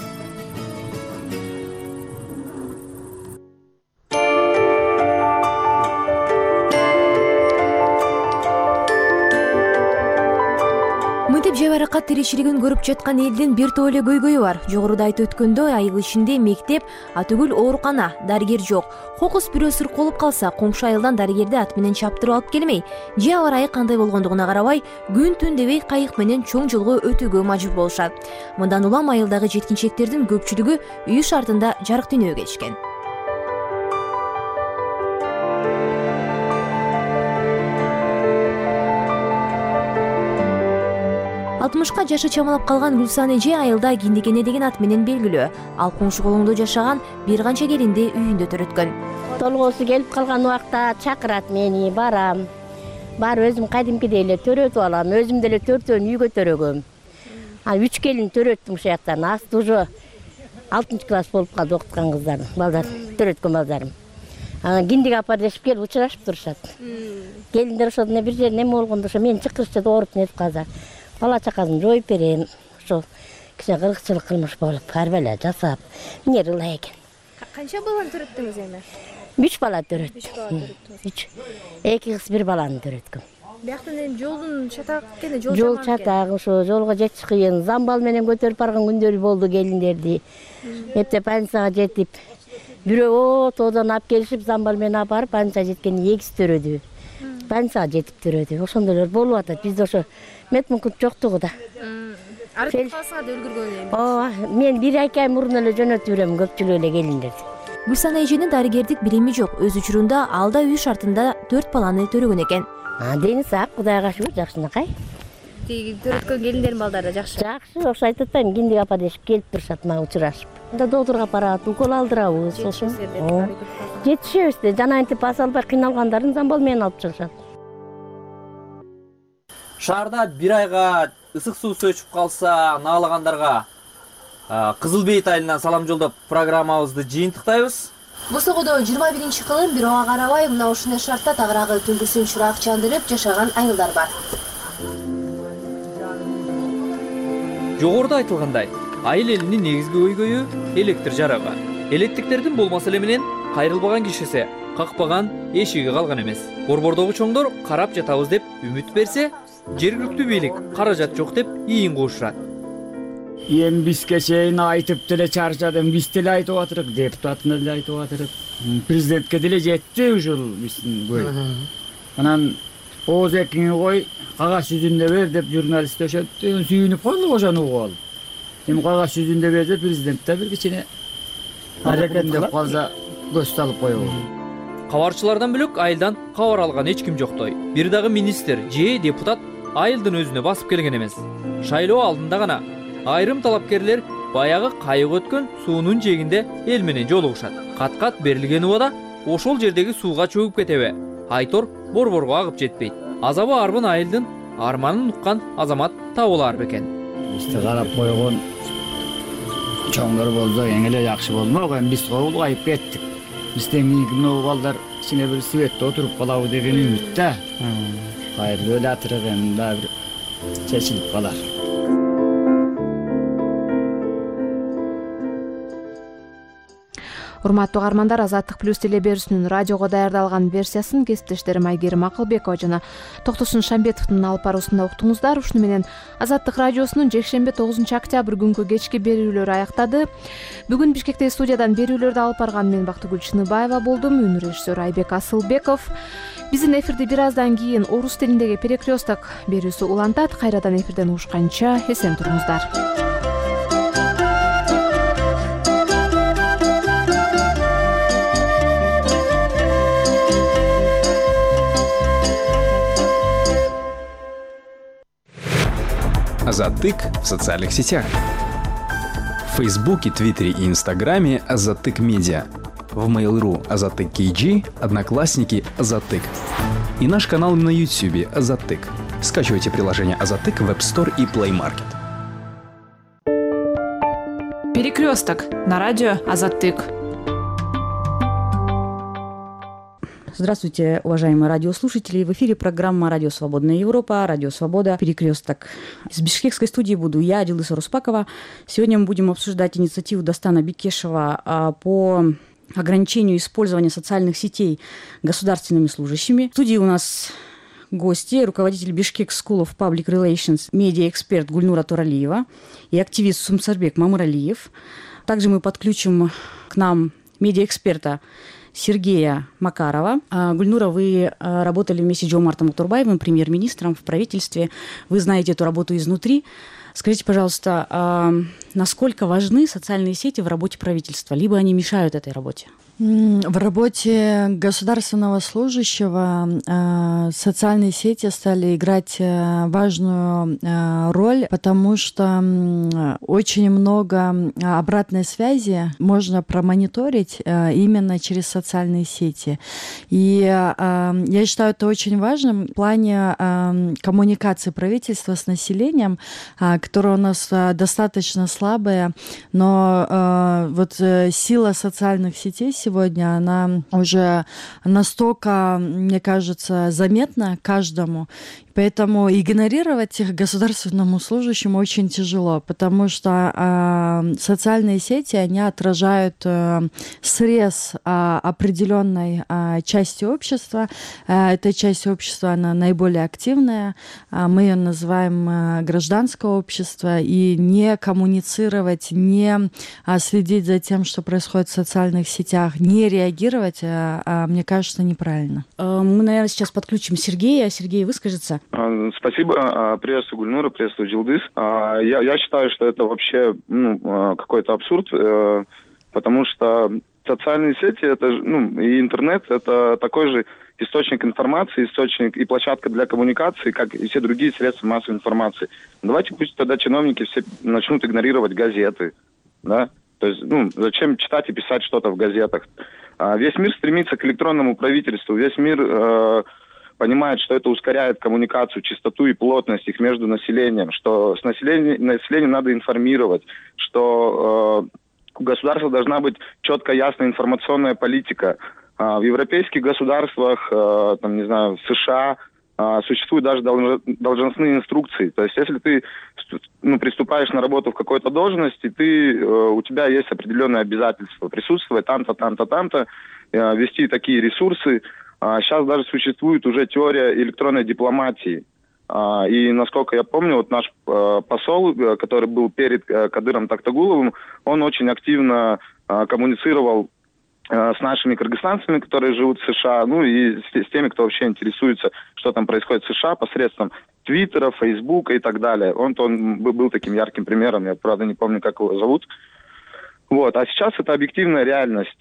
Мынтип жайбаракат тиричилигин көрүп жаткан элдин бир топ эле көйгөйү бар. Жогоруда айтып өткөндөй, айыл ичинде мектеп, атүгүл оорукана, дарыгер жок. Кокус бирөө сырт болуп калса, комшу айылдан дарыгерди ат менен чаптырып алып келмей, же аба ырайы кандай болгондугуна карабай, күн түн дебей кайык менен чоң жолго өтүүгө мажбур болушат. Мындан улам айылдагы жеткинчектердин көпчүлүгү үй шартында жарык дүйнөгө келишкен. алтымышка жашы чамалап калган Гүлсан эже айылда Киндикене деген ат менен белгилүү. Ал коңшу колоңдо жашаган бир канча келинди үйүндө төрөткөн. Толгоосу келип калган убакта чакырат мени, барам. Бар өзүм кадимкидей эле төрөтүп алам, өзүм деле төртөөнү үйгө төрөгөм. А үч келин төрөттүм ушул жактан. Асты уже алтынчы класс болуп калды окуткан кыздар, балдар, төрөткөн балдарым. Анан Киндик апа дешип келип учурашып турушат. Келиндер ошо бир жер неме болгондо ошо мени чакырышат, ооруп нетип калса. Бала чакасын жоюп берем. Ошо кичине кыргызчылык кылмыш болуп, арбеле жасап, эмне ылай экен. Канча баланы төрөттүңүз эми? үч бала төрөттүм. үч. эки кыз бир баланы төрөткөм. Бияктан эми жолдун чатак экен, жол Жол чатак, ошо жолго жетиш кыйын. Замбал менен көтөрүп барган күндөрү болду келиндерди. Эптеп больницага жетип, бирөө тоодон алып келишип, замбал менен алып барып, больницага жеткенде экиси төрөдү. Больницага жетип төрөдү. Ошондойлор болуп атат. Бизде ошо медпункт жоктугу да. Арып калсаңар да өлгөргөн эми. Ооба, мен бир эки ай мурун эле жөнөтүп берем көпчүлүк эле келиндерди. Гүлсан эженин дарыгердик билими жок. Өз учурунда алда үй шартында төрт баланы төрөгөн экен. А, дени сак, Кудайга шүгүр, жакшынакай. Тиги төрөткөн келиндердин балдары да жакшы. Жакшы, ошо айтып атпаймынбы, Киндик апа дешип келип турушат, мага учурашып. Да доктурга барат, укол алдырабыз, ошо. Жетишебиз да, жана антип бас албай кыйналгандарын замбал менен алып чыгышат. Шаарда бир айга ысык суусу өчүп калса, наалагандарга Кызыл Бейит айылынан салам жолдоп программабызды жыйынтыктайбыз. Босогодо жыйырма биринчи кылым бирөөгө карабай мына ушундай шартта тагыраагы түнкүсүн чурак чандырып жашаган айылдар бар. Жогоруда айтылгандай, айыл элинин негизги көйгөйү электр жарыгы. Электриктердин болмаса эле менен кайрылбаган кишиси, какпаган эшиги калган эмес. Борбордогу чоңдор карап жатабыз деп үмүт берсе, жергиликтүү бийлик каражат жок деп ийин куушат. Эми бизге чейин айтып деле чарчадым, биз деле айтып атырык, депутатына деле айтып атырык. Президентке деле жетти ушул биздин көй. Анан ооз экиңи кой, кагаз жүзүндө бер деп журналист өшөттү, сүйүнүп калдык ошону угуп алып. Эми кагаз жүзүндө берсе президент да бир кичине аракеттеп калса көз салып коебуз. Кабарчылардан бөлөк айылдан кабар алган эч ким жоктой. Бир дагы министр же депутат айылдын өзүнө басып келген эмес. Шайлоо алдында гана айрым талапкерлер баягы кайык өткөн суунун жээгинде эл менен жолугушат. Кат-кат берилген убада ошол жердеги сууга чөгүп кетеби? Айтор борборго агып жетпейт. Азабы арбын айылдын арманын уккан азамат табылар бекен. Бизди карап койгон чоңдор болсо эң эле жакшы болмок, эми биз улгайып кеттик. Бизден кийинки мына балдар кичине бир светте отуруп калабы деген үмүт да. Кайрылып эле атырык, эми дагы бир чечилип калар. Урматтуу угармандар, Азаттык плюс телеберүүсүнүн радиого даярдалган версиясын кесиптештерим Айгерим Акылбекова жана Токтосун Шамбетовдун алып баруусунда уктуңуздар. Ушуну менен Азаттык радиосунун жекшемби тогузунчу октябрь күнгү кечки берүүлөрү аяктады. Бүгүн Бишкектеги студиядан берүүлөрдү алып барган мен Бактыгүл Чыныбаева болдум. Үн режиссер Айбек Асылбеков. Биздин эфирди бир аздан кийин орус тилиндеги перекресток берүүсү улантат. Кайрадан эфирден угушканча эсен туруңуздар. Азаттык в социальных сетях. В Фейсбуке, Твиттере и Инстаграме Азаттык Медиа. В Mail.ru Азаттык кей джи, Одноклассники Азаттык. И наш канал на Ютубе Азаттык. Скачивайте приложение Азаттык в App Store и Play Market. Перекресток на радио Азаттык. Здравствуйте, уважаемые радиослушатели. В эфире программа «Радио Свободная Европа», «Радио Свобода», «Перекресток». Из бишкекской студии буду я, Дилыса Руспакова. Сегодня мы будем обсуждать инициативу Дастана Бекешева по ограничению использования социальных сетей государственными служащими. В студии у нас гости, руководитель Бишкек School of Public Relations, медиа-эксперт Гульнура Туралиева и активист Сумсарбек Мамуралиев. Также мы подключим к нам медиа-эксперта Сергея Макарова. Гульнура, вы работали вместе с Жомартом Утурбаевым, премьер-министром в правительстве. Вы знаете эту работу изнутри. Скажите, пожалуйста, насколько важны социальные сети в работе правительства? Либо они мешают этой работе? В работе государственного служащего э, социальные сети стали играть э, важную э, роль, потому что э, очень много обратной связи можно промониторить э, именно через социальные сети. И э, я считаю это очень важным в плане э, коммуникации правительства с населением, э, которая у нас э, достаточно слабая, но э, вот э, сила социальных сетей сегодня, она уже настолько, мне кажется, заметна каждому. Поэтому игнорировать их государственному служащему очень тяжело, потому что э, социальные сети, они отражают э, срез э, определенной э, части общества. Э, эта часть общества, она наиболее активная. Э, мы ее называем э, гражданское общество. И не коммуницировать, не э, следить за тем, что происходит в социальных сетях, не реагировать, э, э, мне кажется, неправильно. Мы, наверное, сейчас подключим Сергея. Сергей выскажется. Спасибо. Приветствую Гульнура, приветствую Джилдыс. Я, я считаю, что это вообще ну, какой-то абсурд, потому что социальные сети это, ну, и интернет – это такой же источник информации, источник и площадка для коммуникации, как и все другие средства массовой информации. Давайте пусть тогда чиновники все начнут игнорировать газеты, да? То есть, ну, зачем читать и писать что-то в газетах? Весь мир стремится к электронному правительству, весь мир э, понимает, что это ускоряет коммуникацию, чистоту и плотность их между населением, что с населением, население надо информировать, что э, у государства должна быть четкая, ясная информационная политика. Э, в европейских государствах, э, там, не знаю, в США э, существуют даже должностные инструкции. То есть, если ты ну, приступаешь на работу в какой-то должности, ты, э, у тебя есть определенные обязательства присутствовать там-то, там-то, там-то, э, вести такие ресурсы. Сейчас даже существует уже теория электронной дипломатии. И, насколько я помню, вот наш посол, который был перед Кадыром Тактагуловым, он очень активно коммуницировал с нашими кыргызстанцами, которые живут в США, ну и с теми, кто вообще интересуется, что там происходит в США, посредством Твиттера, Фейсбука и так далее. Он, он был таким ярким примером, я, правда, не помню, как его зовут. Вот. А сейчас это объективная реальность,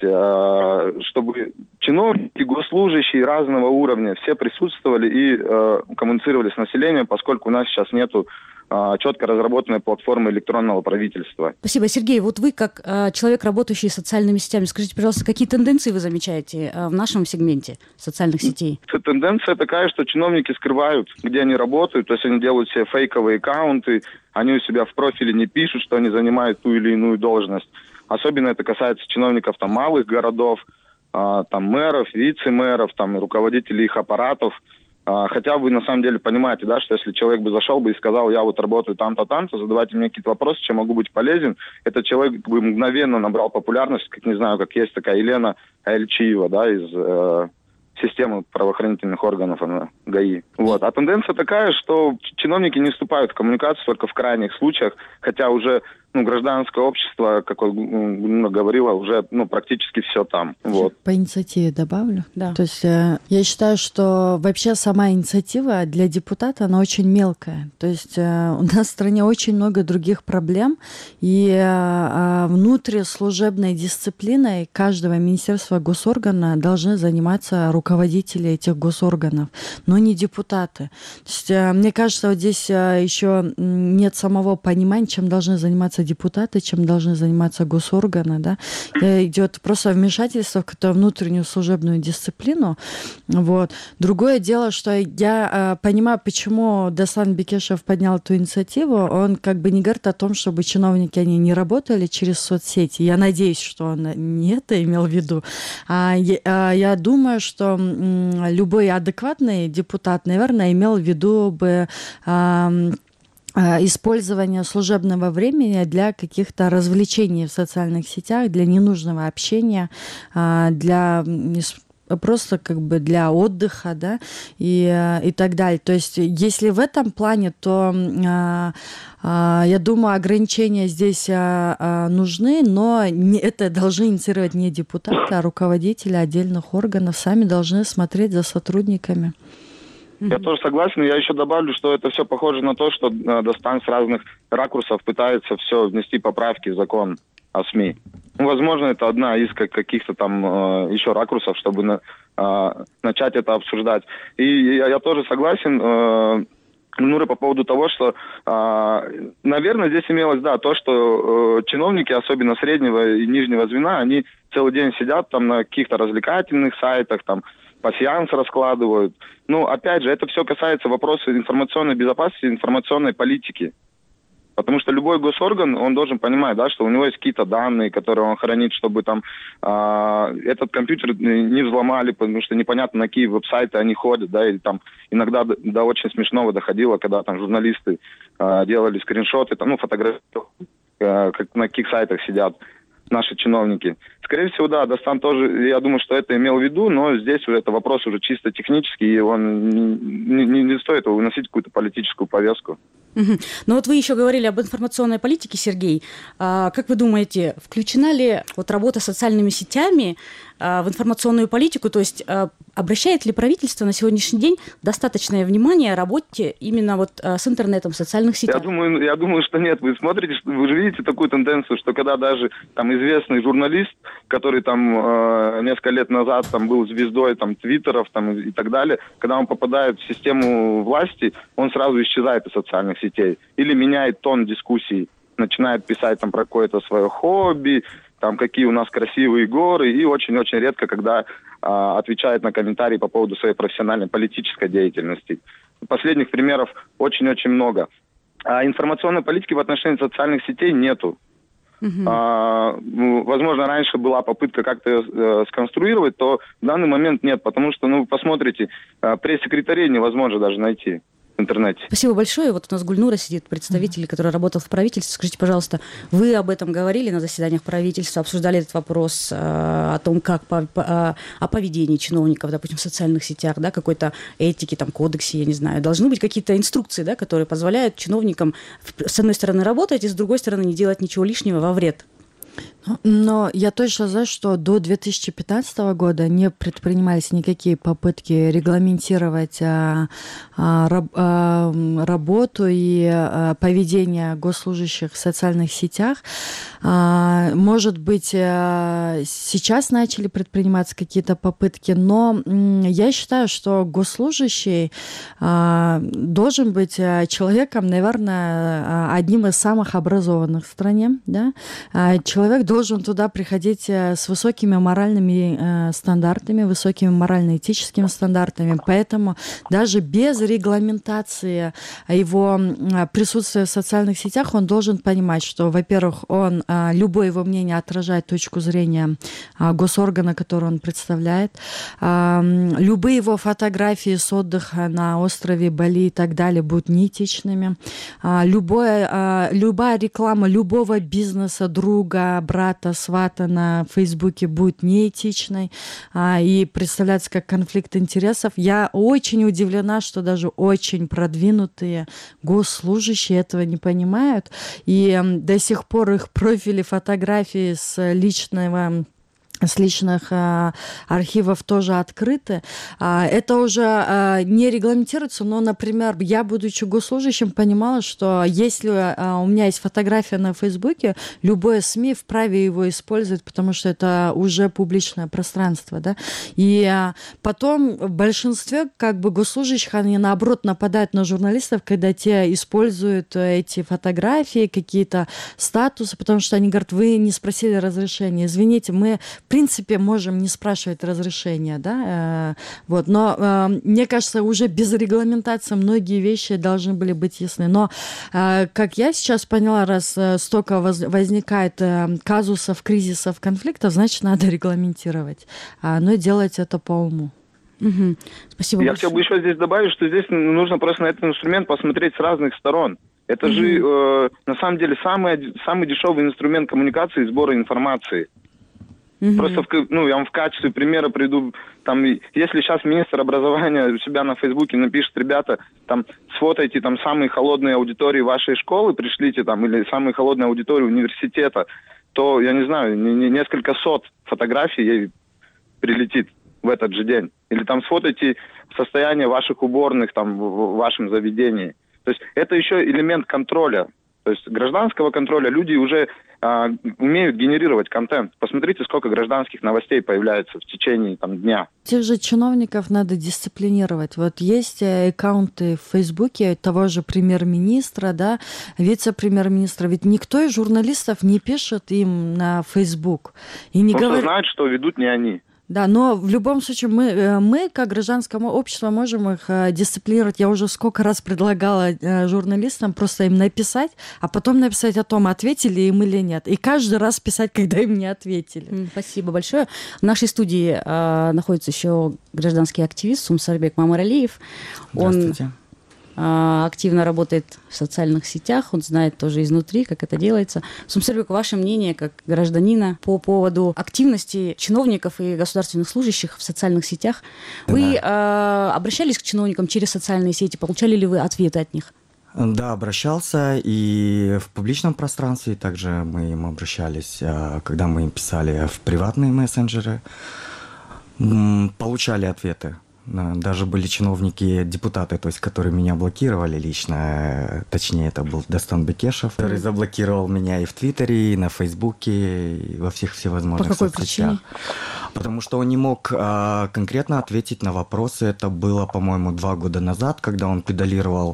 чтобы чиновники, госслужащие разного уровня все присутствовали и коммуницировали с населением, поскольку у нас сейчас нету четко разработанной платформы электронного правительства. Спасибо, Сергей. Вот вы, как человек, работающий с социальными сетями, скажите, пожалуйста, какие тенденции вы замечаете в нашем сегменте социальных сетей? Тенденция такая, что чиновники скрывают, где они работают, то есть они делают себе фейковые аккаунты, они у себя в профиле не пишут, что они занимают ту или иную должность. Особенно это касается чиновников там, малых городов, а, там, мэров, вице-мэров, там, руководителей их аппаратов. А, хотя вы на самом деле понимаете, да, что если человек бы зашел бы и сказал, я вот работаю там-то, там-то, задавайте мне какие-то вопросы, чем могу быть полезен, этот человек бы мгновенно набрал популярность, как не знаю, как есть такая Елена Альчиева, да, из э, системы правоохранительных органов, она, ГАИ. Вот. А тенденция такая, что чиновники не вступают в коммуникацию только в крайних случаях, хотя уже ну, гражданское общество, как Гульнура говорила, уже ну, практически все там. Вот. По инициативе добавлю. Да. То есть э, я считаю, что вообще сама инициатива для депутата, она очень мелкая. То есть э, у нас в стране очень много других проблем, и э, внутрислужебной дисциплиной каждого министерства, госоргана должны заниматься руководители этих госорганов, но не депутаты. То есть э, мне кажется, вот здесь э, еще нет самого понимания, чем должны заниматься депутаты, чем должны заниматься госорганы, да, идет просто вмешательство в какую-то внутреннюю служебную дисциплину, вот. Другое дело, что я э, понимаю, почему Даслан Бекешев поднял эту инициативу, он как бы не говорит о том, чтобы чиновники, они не работали через соцсети, я надеюсь, что он не это имел в виду, а я, а я думаю, что м, любой адекватный депутат, наверное, имел в виду бы э, использование служебного времени для каких-то развлечений в социальных сетях, для ненужного общения, для просто как бы для отдыха, да, и, и так далее. То есть если в этом плане, то я думаю, ограничения здесь нужны, но это должны инициировать не депутаты, а руководители отдельных органов, сами должны смотреть за сотрудниками. Я тоже согласен. Я еще добавлю, что это все похоже на то, что Дастан с разных ракурсов пытается все внести поправки в закон о СМИ. Ну, возможно, это одна из каких-то там э, еще ракурсов, чтобы на, э, начать это обсуждать. И я, я тоже согласен, э, Нура, по поводу того, что, э, наверное, здесь имелось, да, то, что э, чиновники, особенно среднего и нижнего звена, они целый день сидят там на каких-то развлекательных сайтах, там, пасьянс раскладывают. Ну, опять же, это все касается вопроса информационной безопасности, информационной политики. Потому что любой госорган, он должен понимать, да, что у него есть какие-то данные, которые он хранит, чтобы там э, этот компьютер не взломали, потому что непонятно, на какие веб-сайты они ходят, да, и там иногда до, до очень смешного доходило, когда там журналисты э, делали скриншоты, там, ну, фотографии, э, как, на каких сайтах сидят наши чиновники. Скорее всего, да, Дастан тоже, я думаю, что это имел в виду, но здесь уже это вопрос уже чисто технический, и он не, не, не стоит его выносить в какую-то политическую повестку. Угу. Ну вот вы еще говорили об информационной политике, Сергей. А, как вы думаете, включена ли вот работа с социальными сетями а, в информационную политику? То есть а, обращает ли правительство на сегодняшний день достаточное внимание работе именно вот а, с интернетом, в социальных сетях? Я думаю, я думаю, что нет. Вы смотрите, вы же видите такую тенденцию, что когда даже там известный журналист, который там э, несколько лет назад там был звездой там твиттеров там и так далее, когда он попадает в систему власти, он сразу исчезает из социальных сетей или меняет тон дискуссий, начинает писать там про какое-то свое хобби, там какие у нас красивые горы, и очень-очень редко, когда э, отвечает на комментарии по поводу своей профессиональной политической деятельности. Последних примеров очень-очень много. А информационной политики в отношении социальных сетей нету. Uh-huh. А, ну, возможно, раньше была попытка как-то э, сконструировать, то в данный момент нет, потому что, ну, посмотрите, э, пресс-секретарей невозможно даже найти в интернете. Спасибо большое. Вот у нас Гульнура сидит, представитель, который работал в правительстве. Скажите, пожалуйста, вы об этом говорили на заседаниях правительства, обсуждали этот вопрос э, о том, как по, по, о поведении чиновников, допустим, в социальных сетях, да, какой-то этики, там, кодексе, я не знаю. Должны быть какие-то инструкции, да, которые позволяют чиновникам с одной стороны работать и с другой стороны не делать ничего лишнего во вред. Но я точно знаю, что до две тысячи пятнадцатого года не предпринимались никакие попытки регламентировать а, а, раб, а, работу и а, поведение госслужащих в социальных сетях. А, может быть, а, сейчас начали предприниматься какие-то попытки, но м, я считаю, что госслужащий а, должен быть человеком, наверное, одним из самых образованных в стране. Да? А, человек должен туда приходить с высокими моральными э, стандартами, высокими морально-этическими стандартами. Поэтому даже без регламентации его присутствия в социальных сетях он должен понимать, что, во-первых, он, э, любое его мнение отражает точку зрения э, госоргана, который он представляет. Э, любые его фотографии с отдыха на острове Бали и так далее будут неэтичными. Э, любое, э, любая реклама любого бизнеса, друга, брата, брата, свата на Фейсбуке будет неэтичной а, и представляться как конфликт интересов. Я очень удивлена, что даже очень продвинутые госслужащие этого не понимают. И э, до сих пор их профили, фотографии с личного... с личных а, архивов тоже открыты. А, это уже а, не регламентируется, но, например, я, будучи госслужащим, понимала, что если а, у меня есть фотография на Фейсбуке, любое СМИ вправе его использовать, потому что это уже публичное пространство. Да? И а, потом в большинстве как бы госслужащих, они наоборот нападают на журналистов, когда те используют эти фотографии, какие-то статусы, потому что они говорят, вы не спросили разрешения. Извините, мы в принципе, можем не спрашивать разрешения, да, вот, но мне кажется, уже без регламентации многие вещи должны были быть ясны. Но, как я сейчас поняла, раз столько возникает казусов, кризисов, конфликтов, значит, надо регламентировать, но делать это по уму. Угу. Спасибо Я большое. хотел бы еще здесь добавить, что здесь нужно просто на этот инструмент посмотреть с разных сторон. Это угу. же, э, на самом деле, самый, самый дешевый инструмент коммуникации и сбора информации. Mm-hmm. Просто, в, ну, я вам в качестве примера приду, там, если сейчас министр образования у себя на Фейсбуке напишет, ребята, там, сфотайте там самые холодные аудитории вашей школы, пришлите там, или самые холодные аудитории университета, то, я не знаю, не, не, несколько сот фотографий ей прилетит в этот же день. Или там сфотайте состояние ваших уборных там в, в вашем заведении. То есть это еще элемент контроля. То есть гражданского контроля. Люди уже а, умеют генерировать контент. Посмотрите, сколько гражданских новостей появляется в течение там, дня. Тех же чиновников надо дисциплинировать. Вот есть аккаунты в Фейсбуке того же премьер-министра, да, вице-премьер-министра. Ведь никто из журналистов не пишет им на Фейсбук. И не Потому говорит... что знают, что ведут не они. Да, но в любом случае мы, мы, как гражданское общество, можем их дисциплинировать. Я уже сколько раз предлагала журналистам просто им написать, а потом написать о том, ответили им или нет. И каждый раз писать, когда им не ответили. Спасибо большое. В нашей студии э, находится еще гражданский активист Сумсарбек Мамаралиев. Он активно работает в социальных сетях, он знает тоже изнутри, как это делается. Сумсарбек, ваше мнение как гражданина по поводу активности чиновников и государственных служащих в социальных сетях? Вы да. э, обращались к чиновникам через социальные сети? Получали ли вы ответы от них? Да, обращался и в публичном пространстве, также мы им обращались, когда мы им писали в приватные мессенджеры, получали ответы. Даже были чиновники, депутаты, то есть, которые меня блокировали лично, точнее, это был Дастан Бекешев, который заблокировал меня и в Твиттере, и на Фейсбуке, и во всех всевозможных По какой соцсетях. Причине? Потому что он не мог а, конкретно ответить на вопросы. Это было, по-моему, два года назад, когда он педалировал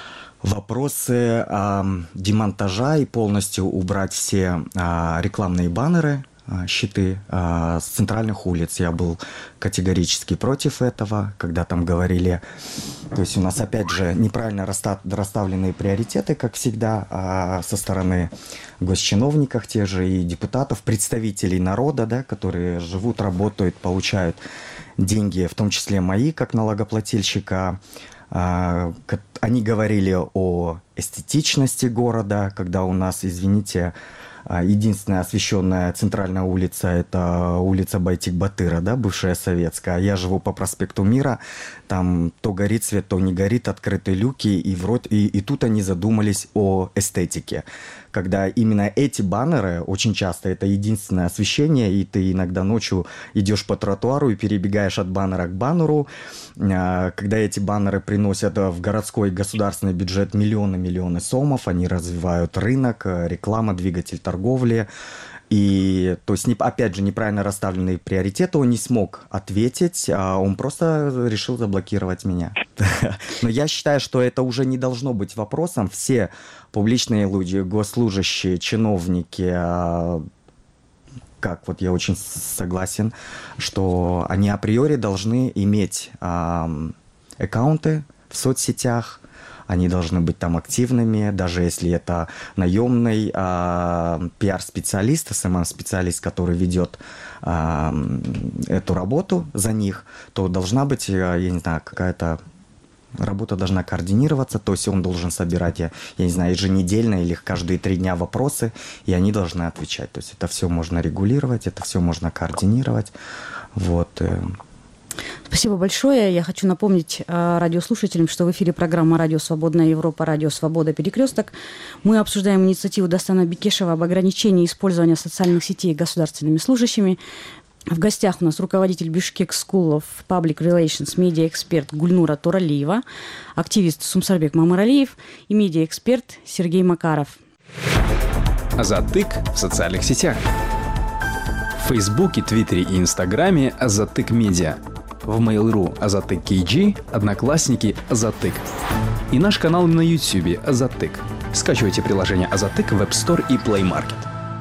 вопросы а, демонтажа и полностью убрать все а, рекламные баннеры, щиты а, с центральных улиц. Я был категорически против этого, когда там говорили, то есть у нас опять же неправильно расставленные приоритеты, как всегда, а, со стороны госчиновников, тех же и депутатов, представителей народа, да, которые живут, работают, получают деньги, в том числе мои, как налогоплательщика. А, они говорили о эстетичности города, когда у нас, извините, единственная освещенная центральная улица – это улица Байтик-Батыра, да, бывшая советская. Я живу по проспекту Мира, там то горит свет, то не горит, открытые люки, и, врот, и, и тут они задумались о эстетике. Когда именно эти баннеры, очень часто это единственное освещение, и ты иногда ночью идешь по тротуару и перебегаешь от баннера к баннеру, когда эти баннеры приносят в городской государственный бюджет миллионы-миллионы сомов, они развивают рынок, реклама, двигатель торговли. И, то есть, опять же, неправильно расставленные приоритеты, он не смог ответить, а он просто решил заблокировать меня. Но я считаю, что это уже не должно быть вопросом. Все публичные люди, госслужащие, чиновники, как вот я очень согласен, что они априори должны иметь аккаунты в соцсетях, они должны быть там активными, даже если это наемный а, пиар-специалист, эс эм эм-специалист, который ведет а, эту работу за них, то должна быть, я не знаю, какая-то работа должна координироваться, то есть он должен собирать, я, я не знаю, еженедельно или каждые три дня вопросы, и они должны отвечать. То есть это все можно регулировать, это все можно координировать. Вот. Спасибо большое. Я хочу напомнить э, радиослушателям, что в эфире программа «Радио Свободная Европа», «Радио Свобода. Перекресток». Мы обсуждаем инициативу Дастана Бикешева об ограничении использования социальных сетей государственными служащими. В гостях у нас руководитель Bishkek School of Public Relations, медиа-эксперт Гульнура Туралиева, активист Сумсарбек Мамыралиев и медиа-эксперт Сергей Макаров. Затык в социальных сетях. В Фейсбуке, Твиттере и Инстаграме Азатык Медиа. В Mail.ru Азатык кей джи, Одноклассники Азатык. И наш канал на Ютьюбе Азатык. Скачивайте приложение Азатык в App Store и Play Market.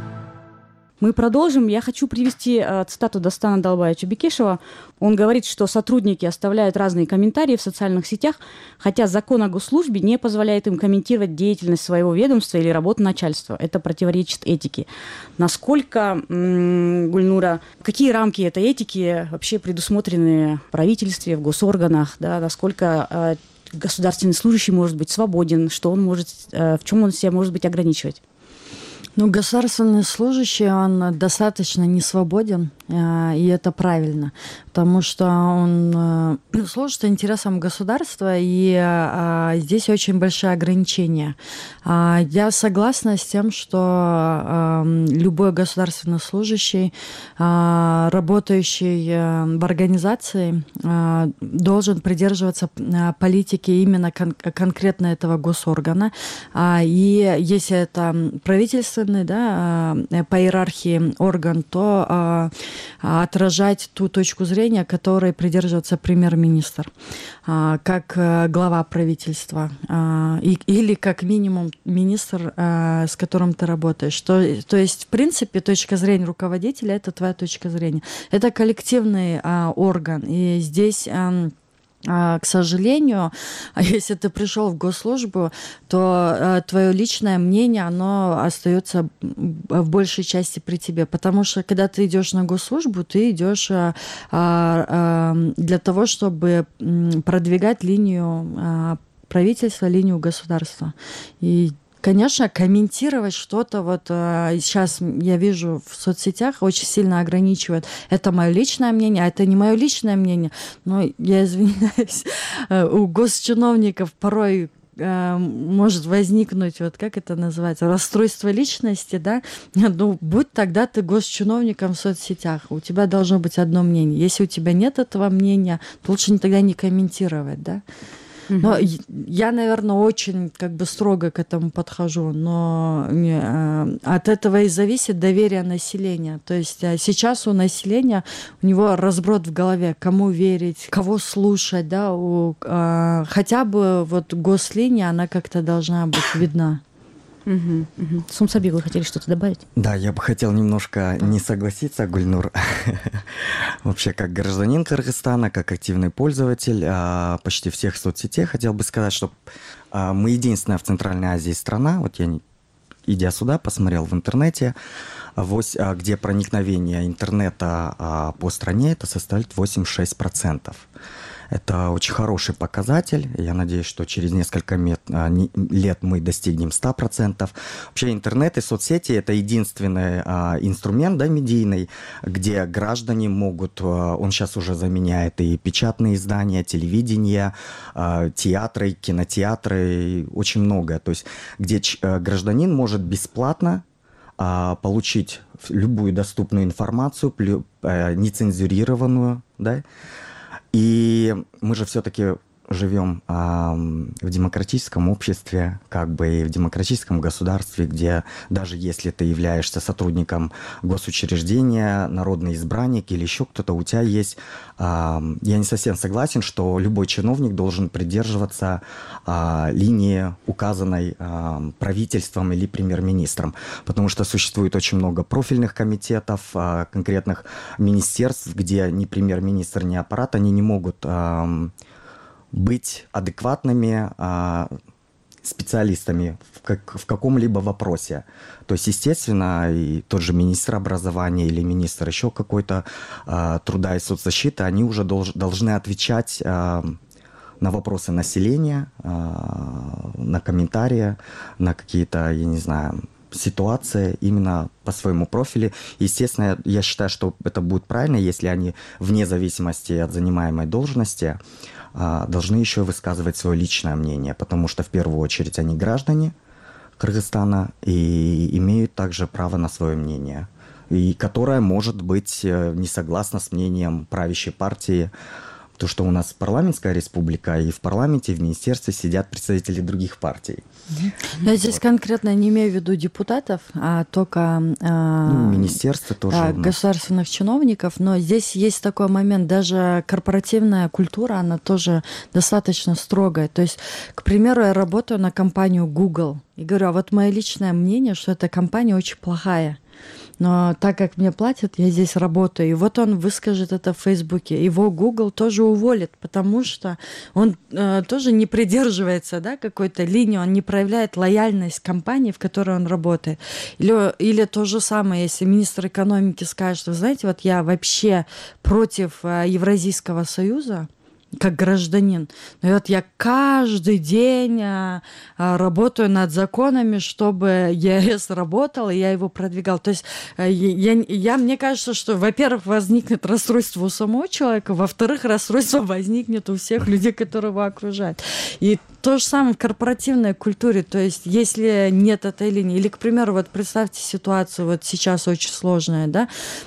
Мы продолжим. Я хочу привести э, цитату Дастана Далбаевича Бикешева. Он говорит, что сотрудники оставляют разные комментарии в социальных сетях, хотя закон о госслужбе не позволяет им комментировать деятельность своего ведомства или работу начальства. Это противоречит этике. Насколько, м-м, Гульнура, какие рамки этой этики вообще предусмотрены в правительстве, в госорганах, да, насколько э, государственный служащий может быть свободен, что он может, э, в чем он себя может быть ограничивать? Ну, государственный служащий, он достаточно не свободен, и это правильно, потому что он служит интересам государства, и здесь очень большие ограничения. Я согласна с тем, что любой государственный служащий, работающий в организации, должен придерживаться политики именно кон- конкретно этого госоргана, и если это правительство, да, по иерархии орган, то а, отражать ту точку зрения, которой придерживается премьер-министр, а, как а, глава правительства, а, и, или как минимум министр, а, с которым ты работаешь. То, то есть, в принципе, точка зрения руководителя – это твоя точка зрения. Это коллективный а, орган, и здесь… А, к сожалению, если ты пришел в госслужбу, то твое личное мнение, оно остается в большей части при тебе, потому что когда ты идешь на госслужбу, ты идешь для того, чтобы продвигать линию правительства, линию государства. И конечно, комментировать что-то, вот сейчас я вижу в соцсетях, очень сильно ограничивают. Это мое личное мнение, а это не мое личное мнение. Но я извиняюсь, у госчиновников порой может возникнуть, вот как это называется, расстройство личности, да, ну, будь тогда ты госчиновником в соцсетях, у тебя должно быть одно мнение. Если у тебя нет этого мнения, то лучше тогда не комментировать, да. Но я, наверное, очень как бы строго к этому подхожу, но от этого и зависит доверие населения. То есть сейчас у населения, у него разброд в голове, кому верить, кого слушать, да, у, хотя бы вот гослиния, она как-то должна быть видна. Угу, угу. Сумсарбек, вы хотели что-то добавить? Да, я бы хотел немножко не согласиться, Гульнур. Вообще, как гражданин Кыргызстана, как активный пользователь почти всех соцсетей, хотел бы сказать, что мы единственная в Центральной Азии страна, вот я, идя сюда, посмотрел в интернете, где проникновение интернета по стране это составит восемьдесят шесть процентов. Это очень хороший показатель. Я надеюсь, что через несколько лет мы достигнем ста процентов. Вообще интернет и соцсети – это единственный инструмент, да, медийный, где граждане могут… Он сейчас уже заменяет и печатные издания, телевидение, театры, кинотеатры, очень много. То есть где гражданин может бесплатно получить любую доступную информацию, нецензурированную, да. И мы же все-таки живем а, в демократическом обществе, как бы и в демократическом государстве, где даже если ты являешься сотрудником госучреждения, народный избранник или еще кто-то, у тебя есть… А, я не совсем согласен, что любой чиновник должен придерживаться а, линии, указанной а, правительством или премьер-министром, потому что существует очень много профильных комитетов, а, конкретных министерств, где ни премьер-министр, ни аппарат, они не могут… А, быть адекватными а, специалистами в, как, в каком-либо вопросе. То есть, естественно, и тот же министр образования или министр еще какой-то а, труда и соцзащиты, они уже долж, должны отвечать а, на вопросы населения, на комментарии, на какие-то, я не знаю, ситуации именно по своему профилю. Естественно, я считаю, что это будет правильно, если они вне зависимости от занимаемой должности должны еще высказывать свое личное мнение, потому что в первую очередь они граждане Кыргызстана и имеют также право на свое мнение, и которое может быть не согласно с мнением правящей партии. То, что у нас парламентская республика, и в парламенте, и в министерстве сидят представители других партий. Я здесь вот. Конкретно не имею в виду депутатов, а только ну, министерство тоже а, государственных чиновников. Но здесь есть такой момент, даже корпоративная культура, она тоже достаточно строгая. То есть, к примеру, я работаю на компанию Google и говорю, а вот мое личное мнение, что эта компания очень плохая. Но так как мне платят, я здесь работаю. И вот он выскажет это в Фейсбуке. Его Google тоже уволит, потому что он э, тоже не придерживается, да, какой-то линии, он не проявляет лояльность компании, в которой он работает. Или, или то же самое, если министр экономики скажет, вы знаете, вот я вообще против э, Евразийского союза, как гражданин. Но вот я каждый день а, а, работаю над законами, чтобы ЕС работал, и я его продвигал. То есть я, я, я, мне кажется, что, во-первых, возникнет расстройство у самого человека, во-вторых, расстройство возникнет у всех людей, которые его окружают. И то же самое в корпоративной культуре. То есть если нет этой линии, или, к примеру, вот представьте ситуацию, вот сейчас очень сложная, да,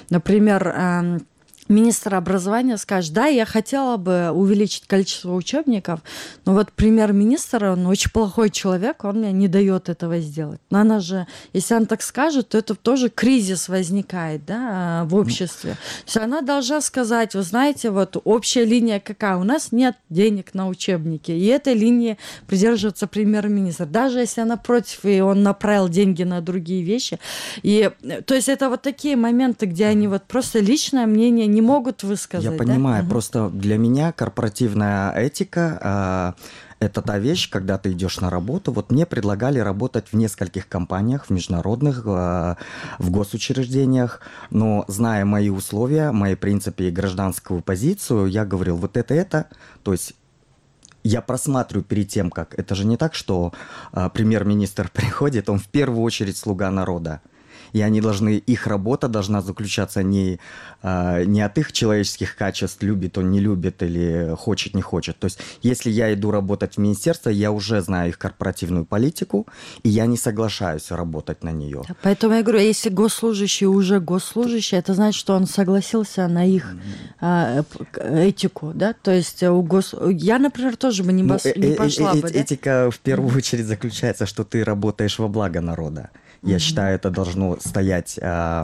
например, министр образования скажет, да, я хотела бы увеличить количество учебников, но вот премьер-министр, он очень плохой человек, он мне не дает этого сделать. Но она же, если она так скажет, то это тоже кризис возникает, да, в обществе. То есть она должна сказать, вы знаете, вот общая линия какая, у нас нет денег на учебники, и этой линии придерживается премьер-министр. Даже если она против, и он направил деньги на другие вещи. И, то есть это вот такие моменты, где они вот просто личное мнение не могут высказать. Я понимаю, да? Просто для меня корпоративная этика э, это та вещь, когда ты идешь на работу. Вот мне предлагали работать в нескольких компаниях, в международных, э, в госучреждениях, но зная мои условия, мои принципы и гражданскую позицию, я говорил, вот это, это, то есть я просматриваю перед тем, как... Это же не так, что э, премьер-министр приходит, он в первую очередь слуга народа. И они должны, их работа должна заключаться не, а, не от их человеческих качеств, любит он, не любит или хочет, не хочет. То есть, если я иду работать в министерство, я уже знаю их корпоративную политику, и я не соглашаюсь работать на нее. Поэтому я говорю, если госслужащий уже госслужащий, это значит, что он согласился на их а, этику, да? То есть у гос... я, например, тоже бы не, бос... ну, не пошла э- бы, э- да? Этика в первую очередь заключается, что ты работаешь во благо народа. Я mm-hmm. считаю, это должно стоять, э,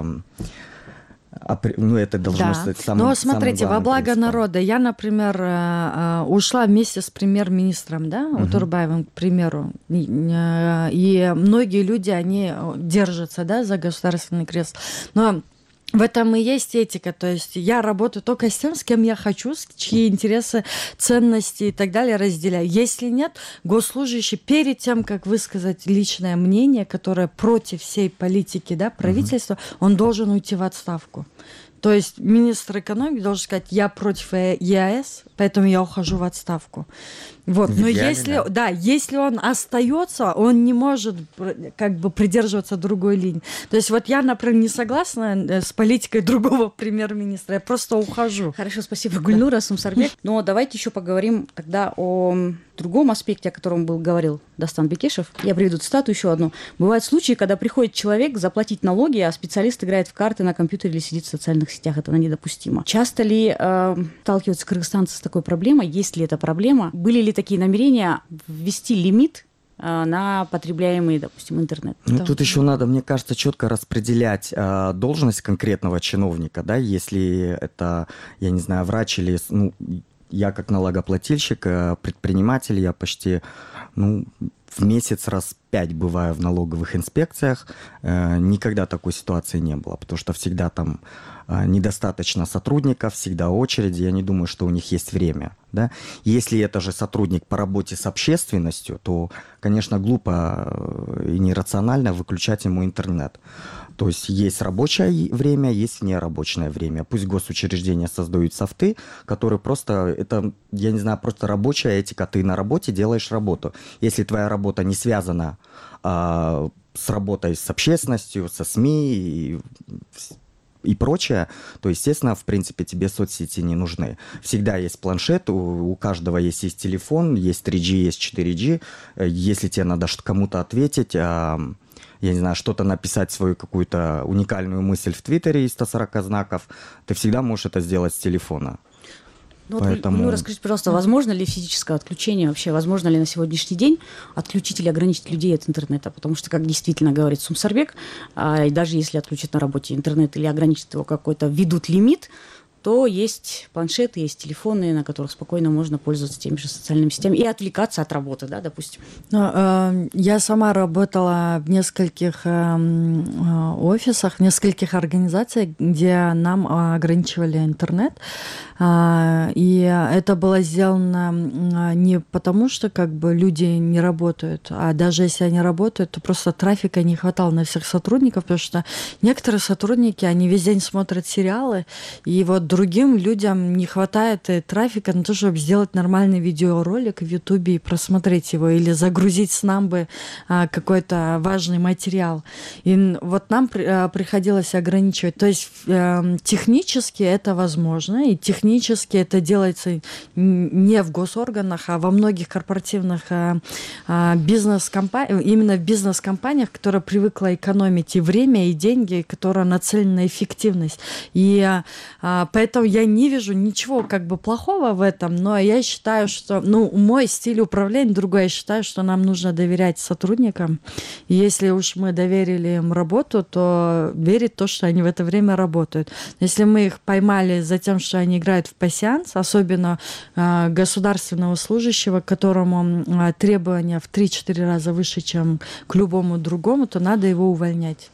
ну, это должно да. стать самым, Но смотрите, самым во благо принципом. Народа, я, например, э, ушла вместе с премьер-министром, да, mm-hmm. Утурбаевым, к примеру, и, и многие люди, они держатся, да, за государственный крест, но в этом и есть этика, то есть я работаю только с тем, с кем я хочу, чьи интересы, ценности и так далее разделяю. Если нет, госслужащий перед тем, как высказать личное мнение, которое против всей политики, да, правительства, uh-huh. он должен уйти в отставку. То есть министр экономики должен сказать, я против ЕАЭС, поэтому я ухожу в отставку. Вот. Но идеале, если, да. Да, если он остается, он не может как бы придерживаться другой линии. То есть вот я, например, не согласна с политикой другого премьер-министра, я просто ухожу. Хорошо, спасибо, Гульнура Сумсарбек. Но давайте еще поговорим тогда о другом аспекте, о котором был говорил Дастан Бекешев. Я приведу цитату еще одну. Бывают случаи, когда приходит человек заплатить налоги, а специалист играет в карты на компьютере или сидит в социальных сетях. Это недопустимо. Часто ли э, сталкиваются кыргызстанцы с такой проблемой? Есть ли эта проблема? Были ли такие намерения ввести лимит э, на потребляемый, допустим, интернет? Ну, тут еще надо, мне кажется, четко распределять э, должность конкретного чиновника, да, если это, я не знаю, врач или, ну, я как налогоплательщик, предприниматель, я почти, ну, в месяц раз пять бываю в налоговых инспекциях. Никогда такой ситуации не было, потому что всегда там недостаточно сотрудников, всегда очереди. Я не думаю, что у них есть время. Да? Если это же сотрудник по работе с общественностью, то, конечно, глупо и нерационально выключать ему интернет. То есть есть рабочее время, есть нерабочее время. Пусть госучреждения создают софты, которые просто, это, я не знаю, просто рабочая этика. Ты на работе делаешь работу. Если твоя работа не связана а, с работой с общественностью, со СМИ и, и прочее, то, естественно, в принципе, тебе соцсети не нужны. Всегда есть планшет, у, у каждого есть, есть телефон, есть три джи, есть четыре джи. Если тебе надо кому-то ответить... А, я не знаю, что-то написать, свою какую-то уникальную мысль в Твиттере из ста сорока знаков, ты всегда можешь это сделать с телефона. Ну, Поэтому... ну, расскажите, пожалуйста, возможно ли физическое отключение вообще? Возможно ли на сегодняшний день отключить или ограничить людей от интернета? Потому что, как действительно говорит Сумсарбек, а, и даже если отключат на работе интернет или ограничат его какой-то, введут лимит, то есть планшеты, есть телефоны, на которых спокойно можно пользоваться теми же социальными сетями и отвлекаться от работы, да, допустим. Ну, э, я сама работала в нескольких э, офисах, в нескольких организациях, где нам ограничивали интернет. Э, и это было сделано не потому, что как бы люди не работают, а даже если они работают, то просто трафика не хватало на всех сотрудников, потому что некоторые сотрудники, они весь день смотрят сериалы, и вот другим людям не хватает трафика на то, чтобы сделать нормальный видеоролик в Ютубе и просмотреть его, или загрузить с Намбы а, какой-то важный материал. И вот нам при, а, приходилось ограничивать. То есть э, технически это возможно, и технически это делается не в госорганах, а во многих корпоративных а, а, бизнес-компаниях, именно в бизнес-компаниях, которые привыкла экономить и время, и деньги, которые нацелены на эффективность. И а, Поэтому я не вижу ничего как бы плохого в этом, но я считаю, что, ну, мой стиль управления другой. Я считаю, что нам нужно доверять сотрудникам. И если уж мы доверили им работу, то верить в то, что они в это время работают. Если мы их поймали за тем, что они играют в пасьянс, особенно э, государственного служащего, к которому э, требования в три-четыре раза выше, чем к любому другому, то надо его увольнять.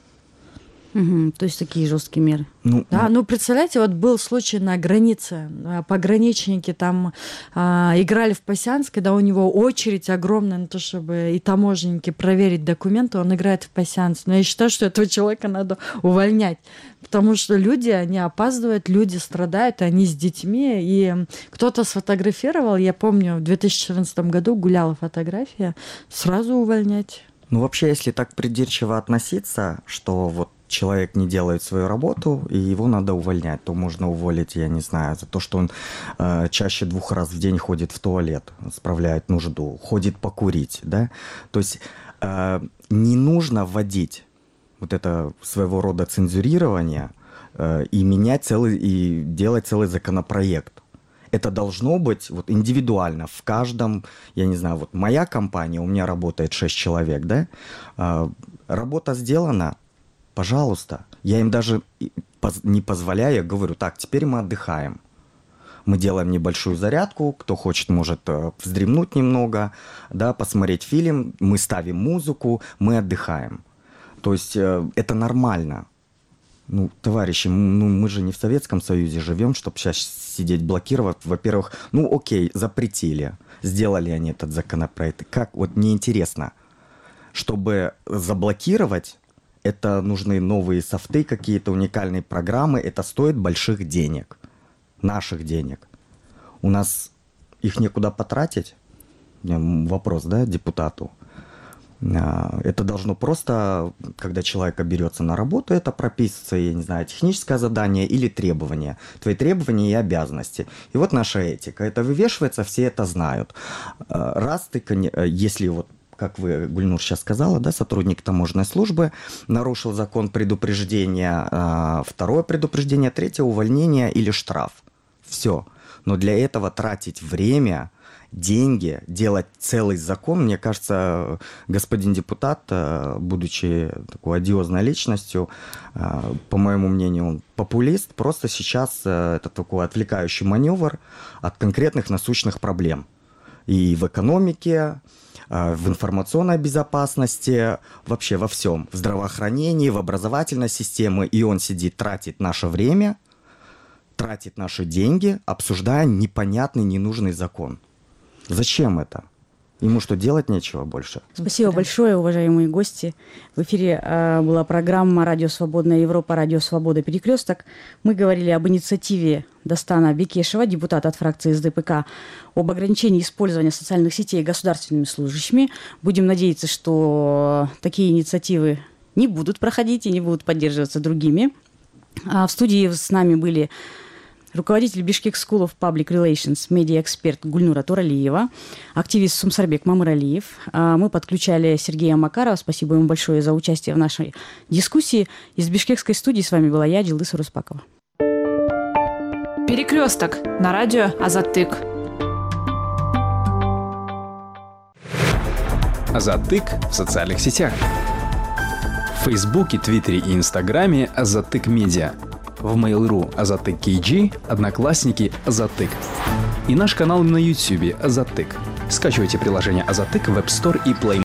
Угу, то есть такие жесткие меры. Ну, да, ну представляете, вот был случай на границе, пограничники там а, играли в пасьянс, когда у него очередь огромная на то, чтобы и таможенники проверить документы, он играет в пасьянс. Но я считаю, что этого человека надо увольнять, потому что люди, они опаздывают, люди страдают, они с детьми, и кто-то сфотографировал, я помню, в две тысячи четырнадцатом году гуляла фотография, сразу увольнять. Ну, вообще, если так придирчиво относиться, что вот человек не делает свою работу, и его надо увольнять, то можно уволить, я не знаю, за то, что он э, чаще двух раз в день ходит в туалет, справляет нужду, ходит покурить, да. То есть э, не нужно вводить вот это своего рода цензурирование э, и менять целый, и делать целый законопроект. Это должно быть вот индивидуально в каждом, я не знаю, вот моя компания, у меня работает шесть человек, да, э, работа сделана, пожалуйста. Я им даже не позволяю, я говорю, так, теперь мы отдыхаем. Мы делаем небольшую зарядку, кто хочет, может вздремнуть немного, да, посмотреть фильм, мы ставим музыку, мы отдыхаем. То есть это нормально. Ну, товарищи, ну, мы же не в Советском Союзе живем, чтобы сейчас сидеть блокировать. Во-первых, ну окей, запретили, сделали они этот законопроект. Как, вот мне интересно, чтобы заблокировать, это нужны новые софты, какие-то уникальные программы. Это стоит больших денег. Наших денег. У нас их некуда потратить. Вопрос, да, депутату. Это должно просто, когда человек берется на работу, это прописывается, я не знаю, техническое задание или требование. Твои требования и обязанности. И вот наша этика. Это вывешивается, все это знают. Раз ты, если вот, как вы, Гульнур, сейчас сказала, да, сотрудник таможенной службы нарушил закон, предупреждения, а, второе предупреждение, третье увольнение или штраф. Все. Но для этого тратить время, деньги, делать целый закон, мне кажется, господин депутат, будучи такой одиозной личностью, по моему мнению, он популист, просто сейчас это такой отвлекающий маневр от конкретных насущных проблем. И в экономике, в информационной безопасности, вообще во всем, в здравоохранении, в образовательной системе, и он сидит, тратит наше время, тратит наши деньги, обсуждая непонятный, ненужный закон. Зачем это? Ему что, делать нечего больше? Спасибо да. большое, уважаемые гости. В эфире э, была программа «Радио Свободная Европа», «Радио Свобода. Перекресток». Мы говорили об инициативе Дастана Бекешева, депутата от фракции эс дэ пэ ка, об ограничении использования социальных сетей государственными служащими. Будем надеяться, что такие инициативы не будут проходить и не будут поддерживаться другими. А в студии с нами были руководитель Бишкек School of Public Relations, медиа-эксперт Гульнура Туралиева, активист Сумсарбек Мамыралиев. Мы подключали Сергея Макарова. Спасибо ему большое за участие в нашей дискуссии. Из бишкекской студии с вами была я, Джилдыс Руспакова. Перекресток на радио Азаттык. Азаттык в социальных сетях. В Фейсбуке, Твиттере и Инстаграме Азаттык Медиа. В Mail.ru Азаттык кей джи, Одноклассники Азаттык. И наш канал на Ютьюбе Азаттык. Скачивайте приложение Азаттык в App Store и Play